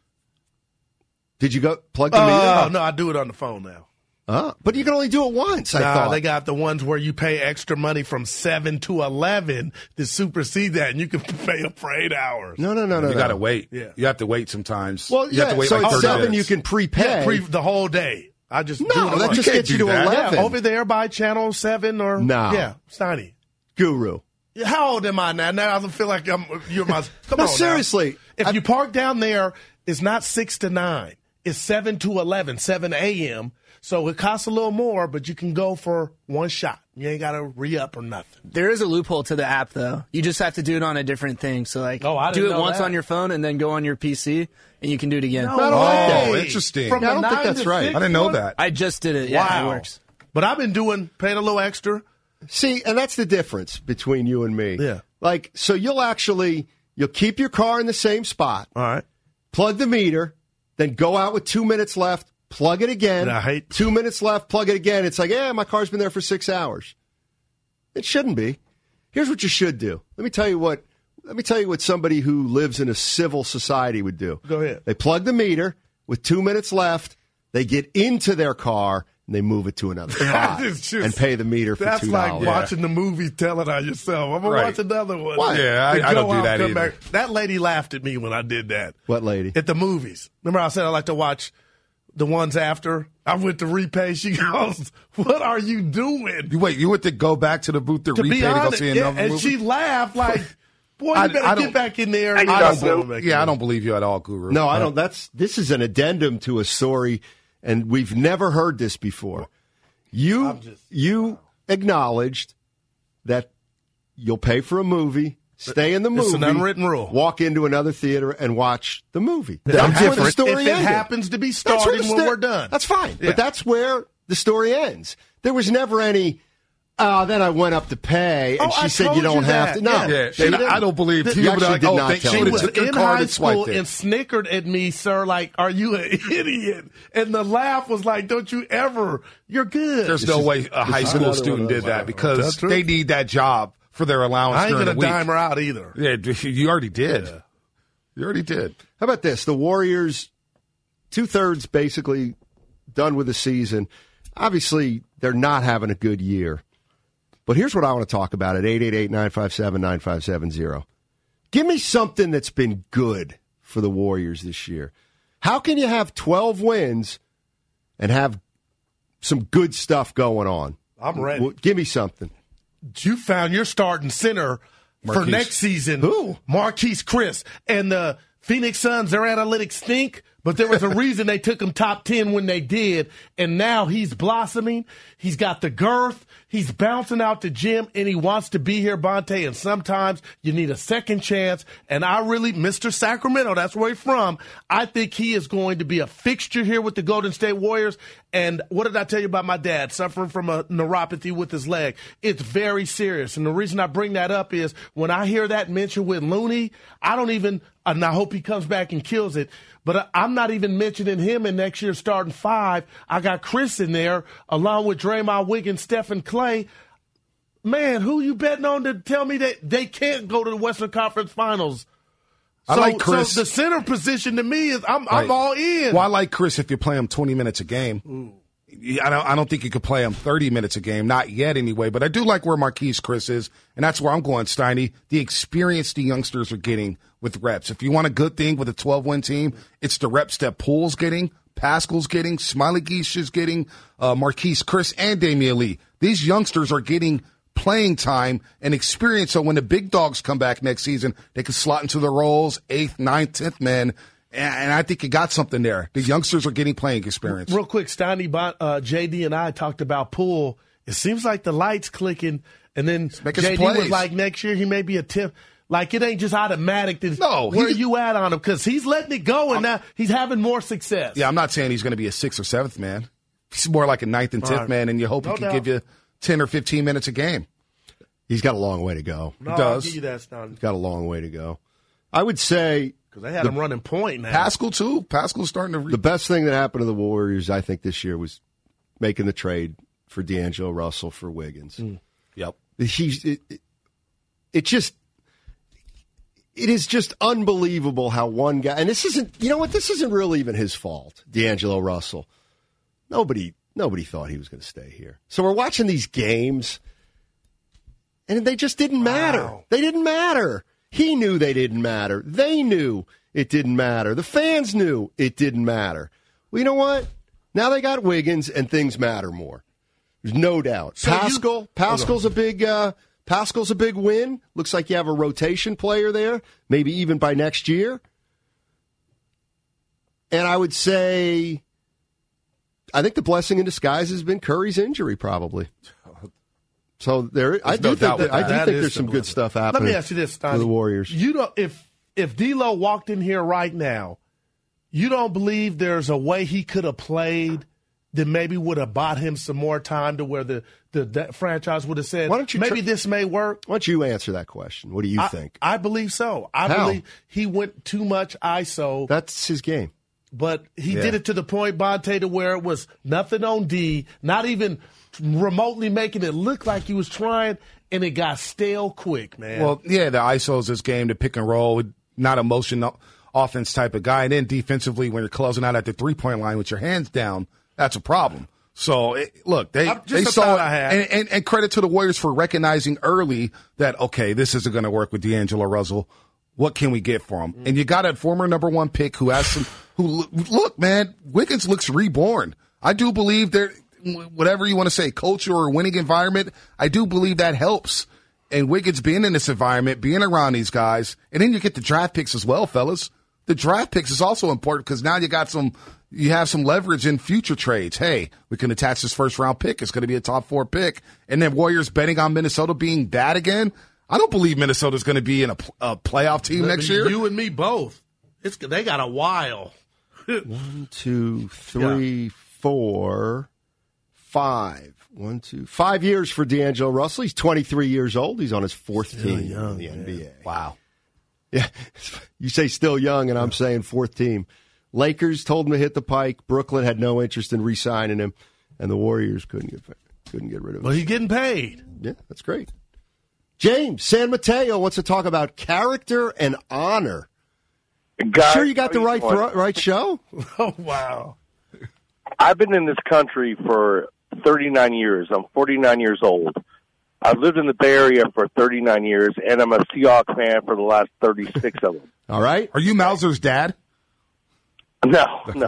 Did you go plug the meter? No, I do it on the phone now. But you can only do it once, I thought. They got the ones where you pay extra money from 7 to 11 to supersede that, and you can pay up for 8 hours. No. You got to wait. Yeah. You have to wait sometimes. Well, you have to wait so like 30 at 7 minutes. you can prepay. The whole day. I just do it that once. just gets you to 11. Yeah, over there by Channel 7 or... No. Yeah, Steiny. Guru. How old am I now? Now I don't feel like you're my... Come No, on seriously. Now. If you park down there, it's not 6 to 9. It's 7 to 11, 7 a.m., so it costs a little more, but you can go for one shot. You ain't got to re-up or nothing. There is a loophole to the app, though. You just have to do it on a different thing. So, like, do it once on your phone and then go on your PC, and you can do it again. Interesting. From I don't the think 9 that's to right. 6 I didn't know one? that. I just did it. Yeah, Wow. it works. But I've been paying a little extra. See, and that's the difference between you and me. Yeah. Like, so you'll keep your car in the same spot. All right. Plug the meter, then go out with 2 minutes left, plug it again. And I hate 2 minutes left, plug it again. It's like, my car's been there for 6 hours. It shouldn't be. Here's what you should do. Let me tell you what somebody who lives in a civil society would do. Go ahead. They plug the meter with 2 minutes left. They get into their car and they move it to another spot and pay the meter for $2. That's like watching the movie, telling on yourself. I'm going to watch another one. What? Yeah, I don't do that either. Back. That lady laughed at me when I did that. What lady? At the movies. Remember I said I like to watch the ones after? I went to repay. She goes, what are you doing? You went to go back to the booth to repay to go see another movie? And she laughed like, boy, you better get back in there. I don't believe you at all, Guru. No, I don't. This is an addendum to a story, and we've never heard this before. You acknowledged that you'll pay for a movie, stay in the movie. It's an unwritten rule. Walk into another theater and watch the movie. That's where the story if it ended. happens to be starting when we're done. That's fine. Yeah. But that's where the story ends. There was never any, then I went up to pay, and she said you don't have to. No. And I don't believe You actually did not tell She me was that. in high school and snickered at me, sir, like, are you an idiot? And the laugh was like, don't you ever, you're good. There's no way a high school student did that because they need that job for their allowance I ain't during going the to week. dime her out either. Yeah, you already did. Yeah. You already did. How about this? The Warriors, 2/3 basically done with the season. Obviously, they're not having a good year. But here's what I want to talk about at 888-957-9570. Give me something that's been good for the Warriors this year. How can you have 12 wins and have some good stuff going on? I'm ready. Well, give me something. You found your starting center for next season. Who? Marquise Chris. And the Phoenix Suns, their analytics stink, but there was a reason they took him top 10 when they did. And now he's blossoming. He's got the girth. He's bouncing out the gym, and he wants to be here, Bonte. And sometimes you need a second chance. And I really, Mr. Sacramento, that's where he's from, I think he is going to be a fixture here with the Golden State Warriors. And what did I tell you about my dad suffering from a neuropathy with his leg? It's very serious. And the reason I bring that up is when I hear that mention with Looney, I don't even, and I hope he comes back and kills it, but I'm not even mentioning him in next year's starting five. I got Chris in there along with Draymond, Wiggins, Stephen Clay. Man, who you betting on to tell me that they can't go to the Western Conference Finals? I like Chris. So the center position to me is I'm all in. Well, I like Chris if you play him 20 minutes a game. Ooh. I don't think you could play him 30 minutes a game, not yet anyway, but I do like where Marquise Chris is, and that's where I'm going, Steiny. The experience the youngsters are getting with reps. If you want a good thing with a 12-win team, it's the reps that Poole's getting, Pascal's getting, Smiley Geesh is getting, Marquise Chris, and Damian Lee. These youngsters are getting playing time and experience, so when the big dogs come back next season, they can slot into the roles, 8th, 9th, 10th men. And I think you got something there. The youngsters are getting playing experience. Real quick, Steiny, JD and I talked about Poole. It seems like the light's clicking, And then JD was like, next year he may be a 10th. Like, it ain't just automatic. Where you at on him? Because he's letting it go, and now he's having more success. Yeah, I'm not saying he's going to be a 6th or 7th man. He's more like a 9th and 10th man, and you hope he can give you 10 or 15 minutes a game. He's got a long way to go. No, he does. I'll give you that, Stan. He's got a long way to go. I would say because they had him running point now. Pascal too. Pascal's starting to. The best thing that happened to the Warriors, I think, this year was making the trade for D'Angelo Russell for Wiggins. Yep. It is just unbelievable how one guy, and this isn't really even his fault, D'Angelo Russell. Nobody thought he was going to stay here. So we're watching these games, and they just didn't matter. Wow. They didn't matter. He knew they didn't matter. They knew it didn't matter. The fans knew it didn't matter. Well, you know what? Now they got Wiggins, and things matter more. There's no doubt. So Pascal's a big win. Looks like you have a rotation player there, maybe even by next year. And I would say, I think the blessing in disguise has been Curry's injury, probably. So I do think there's some good stuff happening. Let me ask you this, Stan. For the Warriors. You don't, if D'Lo walked in here right now, you don't believe there's a way he could have played that maybe would have bought him some more time to where the franchise would have said, maybe this may work? Why don't you answer that question? What do you think? I believe so. I believe he went too much ISO. That's his game. But he did it to the point, Bonte, to where it was nothing on D, not even remotely making it look like he was trying, and it got stale quick, man. Well, yeah, the ISO is this game, the pick and roll, not a motion offense type of guy. And then defensively, when you're closing out at the three-point line with your hands down, that's a problem. So, look, they saw it, and credit to the Warriors for recognizing early that, okay, this isn't going to work with D'Angelo Russell. What can we get for him? Mm-hmm. And you got a former number one pick who has some – look, man, Wiggins looks reborn. I do believe there – whatever you want to say, culture or winning environment, I do believe that helps. And Wiggins being in this environment, being around these guys, and then you get the draft picks as well, fellas. The draft picks is also important because now you have some leverage in future trades. Hey, we can attach this first round pick. It's going to be a top 4 pick. And then Warriors betting on Minnesota being bad again. I don't believe Minnesota's going to be in a playoff team next year. You and me both. They got a while. 1, 2, 3, 4, 5. 1, 2, 5 years for D'Angelo Russell. He's 23 years old. He's on his 4th team in the NBA. Wow. Yeah, you say still young, and I'm saying 4th team. Lakers told him to hit the pike. Brooklyn had no interest in re-signing him, and the Warriors couldn't get rid of him. Well, he's getting paid. Yeah, that's great. James San Mateo wants to talk about character and honor. Guys, sure you got the right show? Oh, wow. I've been in this country for 39 years. I'm 49 years old. I've lived in the Bay Area for 39 years, and I'm a Seahawks fan for the last 36 of them. All right. Are you Mauser's dad? No.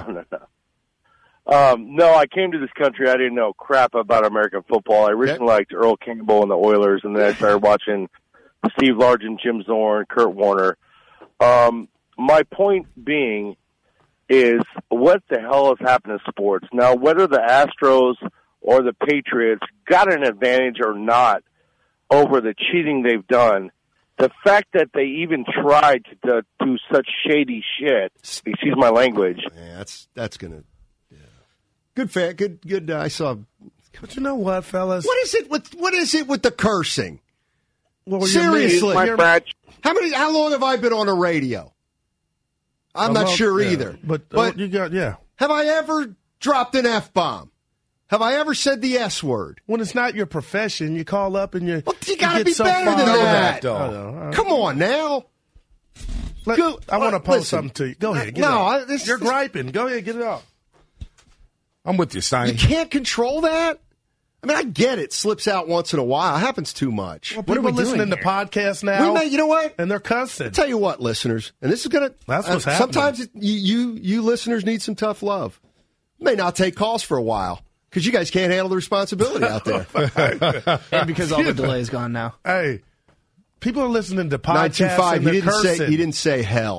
No, I came to this country. I didn't know crap about American football. I originally liked Earl Campbell and the Oilers, and then I started watching Steve Largent, Jim Zorn, Kurt Warner. My point being is what the hell has happened to sports? Now, whether the Astros or the Patriots got an advantage or not over the cheating they've done, the fact that they even tried to do such shady shit, excuse my language. Yeah, that's going to... Good fan. Good. I saw. But you know what, fellas? What is it with the cursing? Well, seriously, how long have I been on the radio? I'm not sure either. But you got Have I ever dropped an F-bomb? Have I ever said the S word? When it's not your profession, you call up and you. Well, you got to be better than that. Come on now. I want to post something to you. Go ahead. You're griping. Go ahead, get it out. I'm with you, Steiny. You can't control that? I mean, I get it. Slips out once in a while. It happens too much. Well, people are listening to podcasts now. You know what? And they're cussing. I'll tell you what, listeners, and this is going to... That's what's happening. Sometimes you listeners need some tough love. May not take calls for a while because you guys can't handle the responsibility out there. And because all the delay is gone now. Hey, people are listening to podcasts and they're cursing. You didn't say hell.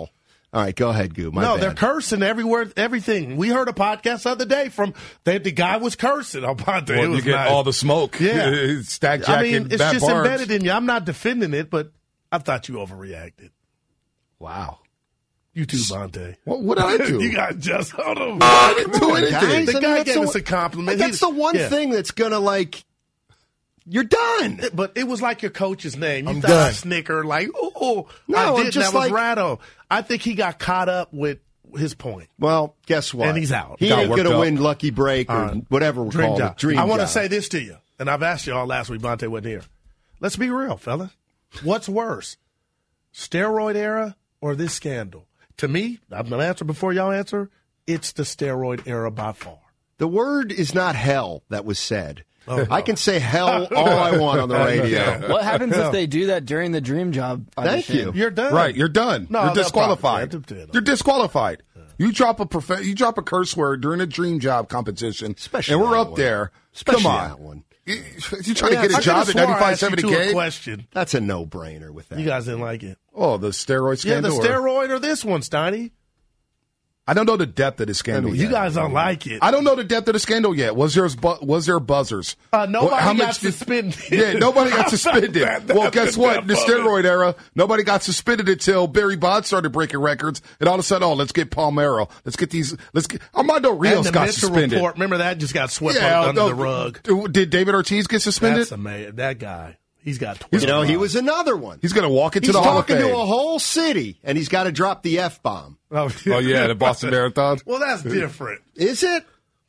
All right, go ahead, Goo. No, they're cursing everywhere, everything. We heard a podcast the other day from the guy was cursing on Bonte. Well, you get all the smoke. Yeah. Stack Jack. I mean, it's Matt just Barnes. embedded in you. I'm not defending it, but I thought you overreacted. Wow. You too, Bonte. What did I do? You got just hold on. I didn't do anything. The guy gave us a compliment. That's the one thing that's going to, you're done. But it was like your coach's name. You I'm thought done. I snicker like, oh, No, I I'm did. just That was Ratto. I think he got caught up with his point. Well, guess what? And he's out. He ain't going to win Lucky Break or whatever we're calling it. Dream I want to job. say this to you, and I've asked you all last week. Bonte wasn't here. Let's be real, fella. What's worse, steroid era or this scandal? To me, I'm going to answer before y'all answer. It's the steroid era by far. The word is not hell that was said. I can say hell all I want on the radio. What happens if they do that during the dream job audition? Thank you. You're done. Right, you're done. No, you're they'll disqualified. probably- You're disqualified. You drop a curse word during a dream job competition, Especially and we're that up one. there. Especially Come on. that one. You trying to get a job at I asked you 95-70K? a question. That's a no-brainer with that. You guys didn't like it. Oh, the steroid Yeah, scandal. the steroid or this one, Steiny. I don't know the depth of the scandal You yet. guys don't like it. I don't know the depth of the scandal yet. Was there buzzers? Nobody got suspended. Yeah, nobody got suspended. Well, guess what? The steroid era, nobody got suspended until Barry Bonds started breaking records, and all of a sudden, let's get Palmeiro. Armando Rios And the got Mitchell suspended. report, remember that just got swept under the rug. Did David Ortiz get suspended? That's amazing. That guy, he's got 12. he was another one. He's going to walk into He's the Hall of talking Fame. to a whole city, and he's got to drop the F-bomb. Oh, yeah, the Boston Marathon. Well, that's different. Is it?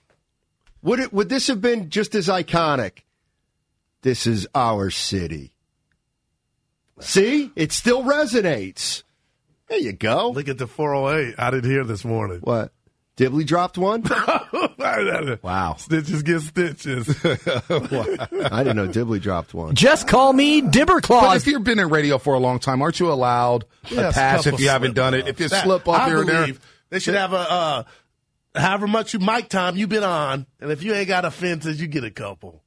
Would this have been just as iconic? This is our city. See? It still resonates. There you go. Look at the 408. I didn't hear this morning. What? Dibley dropped one? Wow. Stitches get stitches. I didn't know Dibley dropped one. Just call me Dibberclaws. But if you've been in radio for a long time, aren't you allowed a pass if you haven't done it? If you slip up here and there. They should have a however much mic time you've been on, and if you ain't got offenses, you get a couple.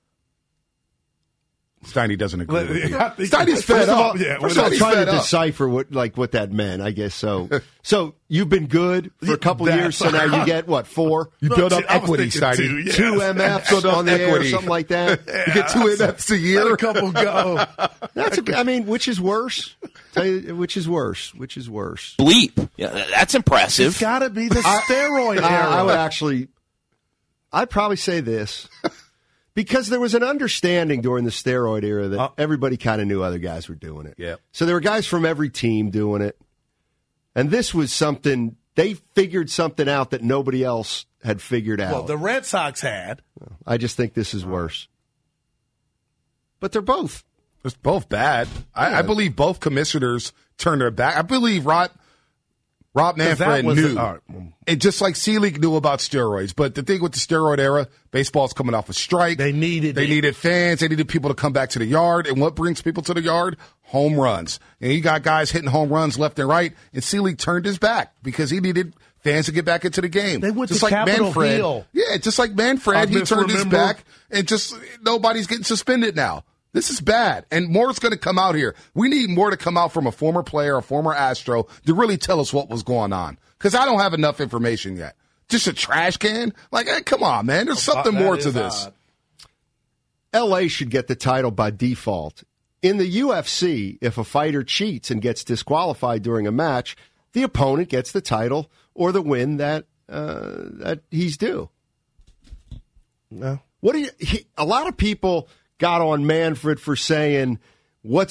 Steiny doesn't agree with you. Steiny's First of all, Yeah, trying to decipher what that meant, I guess. So you've been good for a couple years, so now you get, 4? You build up equity, Steiny. 2 MFs on the air or something like that? You get 2 MFs a year? Let a couple go. Which is worse? Tell you, which is worse? Which is worse? Bleep. Yeah, that's impressive. It's got to be the steroid era. I'd probably say this. Because there was an understanding during the steroid era that everybody kind of knew other guys were doing it. Yep. So there were guys from every team doing it. And this was something, they figured something out that nobody else had figured out. Well, the Red Sox had. I just think this is worse. But they're both. It's both bad. I believe both commissioners turned their back. I believe Rob Manfred knew. And just like Selig knew about steroids. But the thing with the steroid era, baseball's coming off a strike. They needed fans. They needed people to come back to the yard. And what brings people to the yard? Home runs. And you got guys hitting home runs left and right. And Selig turned his back because he needed fans to get back into the game. They went just to like Capitol Manfred. Hill. Yeah, just like Manfred, he turned his back. And just nobody's getting suspended now. This is bad, and more is going to come out here. We need more to come out from a former player, a former Astro, to really tell us what was going on. Because I don't have enough information yet. Just a trash can? Like, hey, come on, man. There's something more to this. L.A. should get the title by default. In the UFC, if a fighter cheats and gets disqualified during a match, the opponent gets the title or the win that he's due. No. A lot of people got on Manfred for saying, what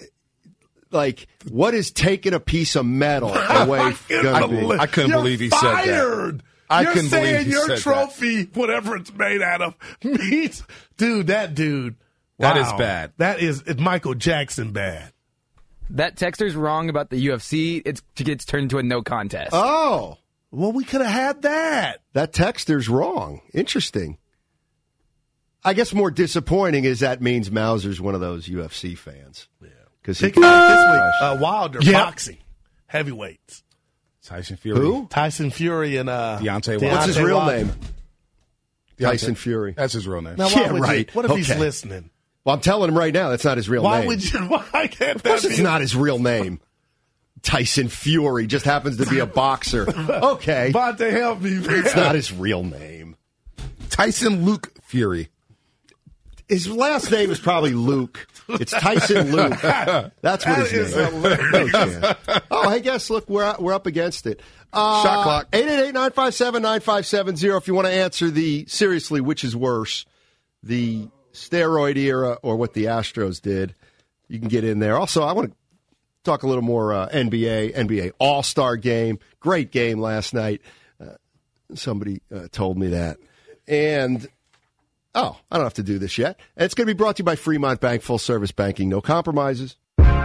is taking a piece of metal away? I couldn't believe he said that. You're saying your trophy, whatever it's made out of, means, that dude. That is bad. That is Michael Jackson bad. That texter's wrong about the UFC. It gets turned into a no contest. Oh. Well, we could have had that. That texter's wrong. Interesting. I guess more disappointing is that means Mauser's one of those UFC fans. Yeah. Because this week, Wilder, boxing, heavyweights. Tyson Fury. Who? Tyson Fury and Deontay Wilder. What's his real Wilder. name? Tyson Fury. That's his real name. Now, what if he's listening? Well, I'm telling him right now that's not his real name. Why can't that Of course be? it's not his real name. Tyson Fury just happens to be a boxer. Okay. Bonte, help me, man. It's not his real name. Tyson Luke Fury. His last name is probably Luke. It's Tyson Luke. That's what his name is. No chance. Oh, hey, guess, look, we're up against it. Shot clock. 888-957-9570 if you want to answer the, seriously, which is worse, the steroid era or what the Astros did. You can get in there. Also, I want to talk a little more NBA All-Star game. Great game last night. Somebody told me that. And, I don't have to do this yet. And it's going to be brought to you by Fremont Bank, full-service banking, no compromises.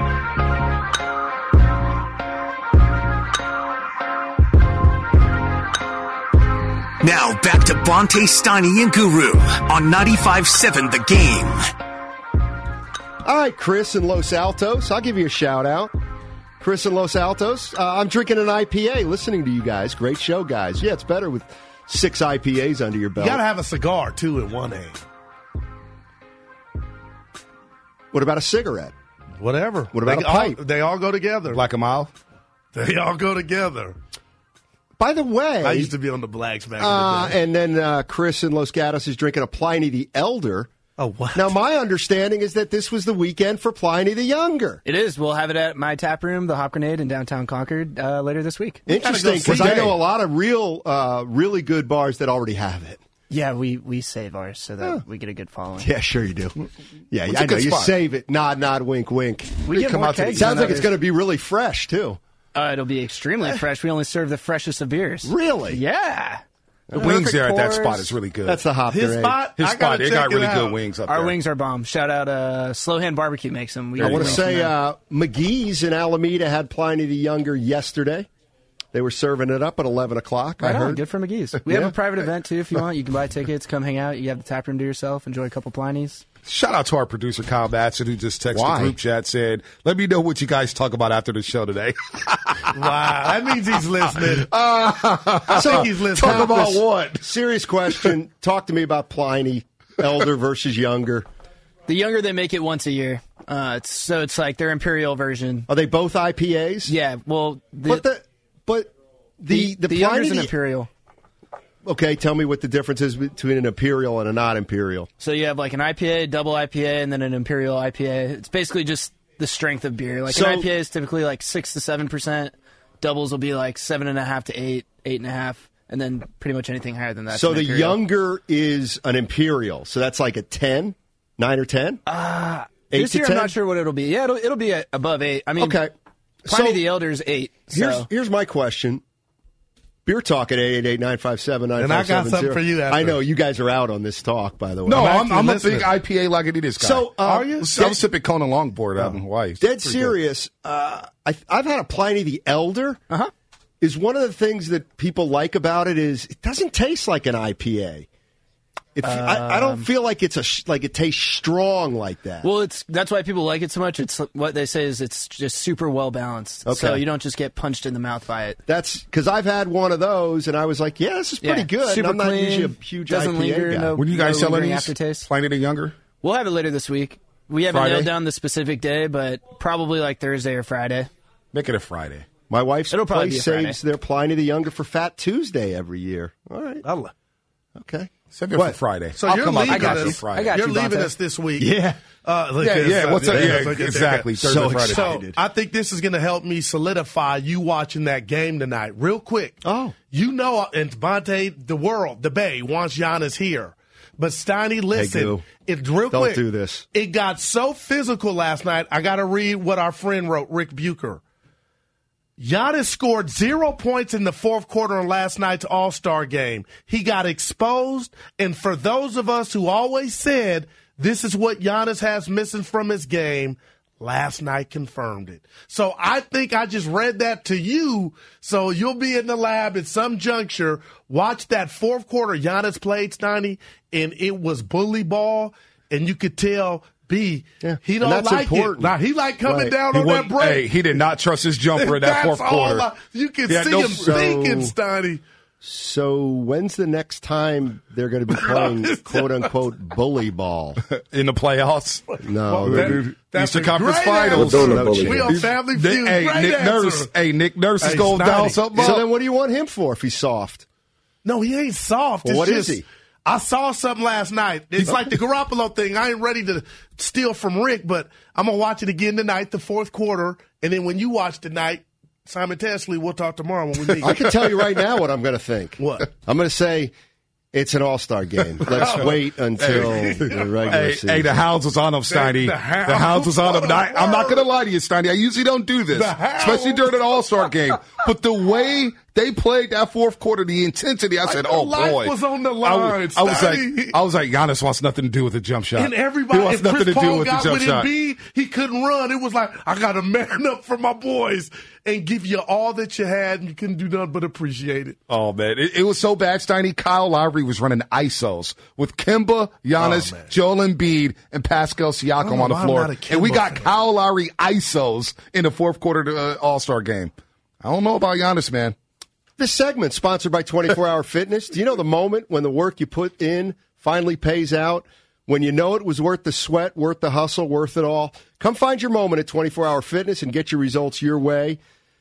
Now back to Bonte, Steiny, and Guru on 95.7 The Game. All right, Chris in Los Altos. I'll give you a shout-out. Chris in Los Altos. I'm drinking an IPA listening to you guys. Great show, guys. Yeah, it's better with 6 IPAs under your belt. You got to have a cigar, too, in one hand. What about a cigarette? Whatever. What about a pipe? They all go together. Black a Mile? They all go together. By the way, I used to be on the blacks back in the day. And then Chris in Los Gatos is drinking a Pliny the Elder. Oh, what? Now, my understanding is that this was the weekend for Pliny the Younger. It is. We'll have it at my tap room, the Hop Grenade in downtown Concord, later this week. Interesting, because I know a lot of really good bars that already have it. Yeah, we save ours so that we get a good following. Yeah, sure you do. Yeah, I know. You save it. Nod, wink, wink. We get more kegs. Sounds like it's going to be really fresh, too. It'll be extremely fresh. We only serve the freshest of beers. Really? Yeah. The wings there at that spot is really good. That's the Hop Grenade. His spot, they got really good wings up there. Our wings are bomb. Shout out Slow Hand Barbecue makes them. I want to say McGee's in Alameda had Pliny the Younger yesterday. They were serving it up at 11 o'clock, I heard. Good for McGee's. We have a private event, too, if you want. You can buy tickets, come hang out. You have the tap room to yourself, enjoy a couple Pliny's. Shout out to our producer, Kyle Batson, who just texted the group chat, said, let me know what you guys talk about after the show today. Wow, that means he's listening. I think he's listening. Talk about what? Serious question. Talk to me about Pliny, elder versus younger. The younger, they make it once a year. It's like their imperial version. Are they both IPAs? Yeah, well... The younger's an imperial. Okay, tell me what the difference is between an imperial and a non-imperial. So you have like an IPA, double IPA, and then an imperial IPA. It's basically just the strength of beer. Like an IPA is typically like 6 to 7%. Doubles will be like 7.5 to 8, 8.5, and then pretty much anything higher than that. So the younger is an imperial. So that's like a 10, 9 or 10. 8 this to year 10? I'm not sure what it'll be. Yeah, it'll be above 8. I mean, okay. Pliny the Elder is 8. Here's my question. Beer Talk at 888-957-9570. And I got something for you after. I know. You guys are out on this talk, by the way. No, I'm a big IPA Lagunitas guy. So, are you? I was sipping Kona Longboard out in Hawaii. Dead serious. I've had a Pliny the Elder. Uh-huh. Is one of the things that people like about it is it doesn't taste like an IPA. I don't feel like it tastes strong like that. Well, that's why people like it so much. It's what they say is it's just super well balanced. Okay. So you don't just get punched in the mouth by it. That's because I've had one of those and I was like, yeah, this is pretty good. Super I'm not clean, usually a huge doesn't IPA linger, guy. When you guys selling these? Aftertaste. Pliny the Younger? We'll have it later this week. We haven't Friday? nailed down the specific day, but probably like Thursday or Friday. Make it a Friday. My wife's It'll probably place be a Friday. saves their Pliny the Younger for Fat Tuesday every year. All right. Okay. Save it for Friday. So I'll you're come out leaving and us. Friday. You're leaving us this week. Yeah. What's up? Yeah, exactly. Thursday, So Friday. So I think this is going to help me solidify you watching that game tonight. Real quick. Oh. You know, and Bonte, the world, the Bay, wants Giannis here. But Steiny, listen. It's real Don't quick. do this. It got so physical last night. I got to read what our friend wrote, Rick Bucher. Giannis scored 0 points in the fourth quarter of last night's All-Star game. He got exposed, and for those of us who always said this is what Giannis has missing from his game, last night confirmed it. So I think I just read that to you, so you'll be in the lab at some juncture. Watch that fourth quarter Giannis played, Steiny, and it was bully ball, and you could tell – he don't like important. it. Now, he like coming down on that break. He did not trust his jumper in that fourth quarter. You can see him thinking, Steiny. So when's the next time they're going to be playing quote-unquote bully ball? In the playoffs? No. That's Eastern Conference Finals. We on Family Feud. Nick Nurse is going down something So up. then what do you want him for if he's soft? No, he ain't soft. Well, what is he? I saw something last night. It's like the Garoppolo thing. I ain't ready to steal from Rick, but I'm going to watch it again tonight, the fourth quarter. And then when you watch tonight, Simon Tesley, we'll talk tomorrow when we meet. I can tell you right now what I'm going to think. What? I'm going to say it's an all-star game. Let's wait until the regular season. Hey, the Hounds was on him, Steiny. The Hounds was on him. I'm not going to lie to you, Steiny. I usually don't do this, especially during an all-star game. But the way they played that fourth quarter, the intensity, I said, "Oh boy!" Life was on the line. I was like, Giannis wants nothing to do with the jump shot. And everybody, he wants if nothing Chris to do Paul with the got jump with shot. Embiid, he couldn't run. It was like, I got to man up for my boys and give you all that you had, and you couldn't do nothing but appreciate it. Oh man, it was so bad, Steiny. Kyle Lowry was running ISOs with Kemba, Giannis, Joel Embiid, and Pascal Siakam on the floor, and we got Kyle Lowry ISOs in the fourth quarter of the All-Star game. I don't know about Giannis, man. This segment sponsored by 24-Hour Fitness. Do you know the moment when the work you put in finally pays out? When you know it was worth the sweat, worth the hustle, worth it all? Come find your moment at 24-Hour Fitness and get your results your way.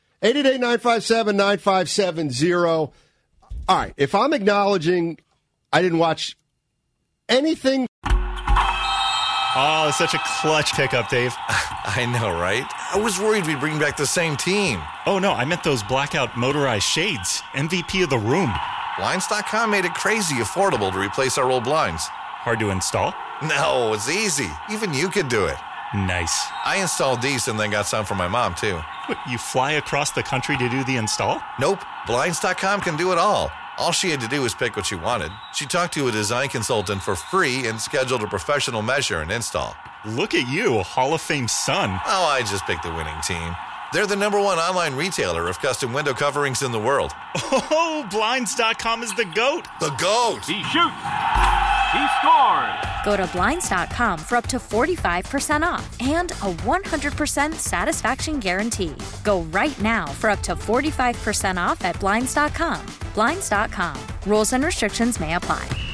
888-957-9570. All right, if I'm acknowledging I didn't watch anything. Oh, such a clutch pickup, Dave. I know, right? I was worried we'd bring back the same team. Oh, no, I meant those blackout motorized shades. MVP of the room. Blinds.com made it crazy affordable to replace our old blinds. Hard to install? No, it's easy. Even you could do it. Nice. I installed these and then got some for my mom, too. What, you fly across the country to do the install? Nope. Blinds.com can do it all. All she had to do was pick what she wanted. She talked to a design consultant for free and scheduled a professional measure and install. Look at you, Hall of Fame son. Oh, I just picked the winning team. They're the #1 online retailer of custom window coverings in the world. Oh, Blinds.com is the GOAT. The GOAT. He shoots. He scores. Go to Blinds.com for up to 45% off and a 100% satisfaction guarantee. Go right now for up to 45% off at Blinds.com. Blinds.com. Rules and restrictions may apply.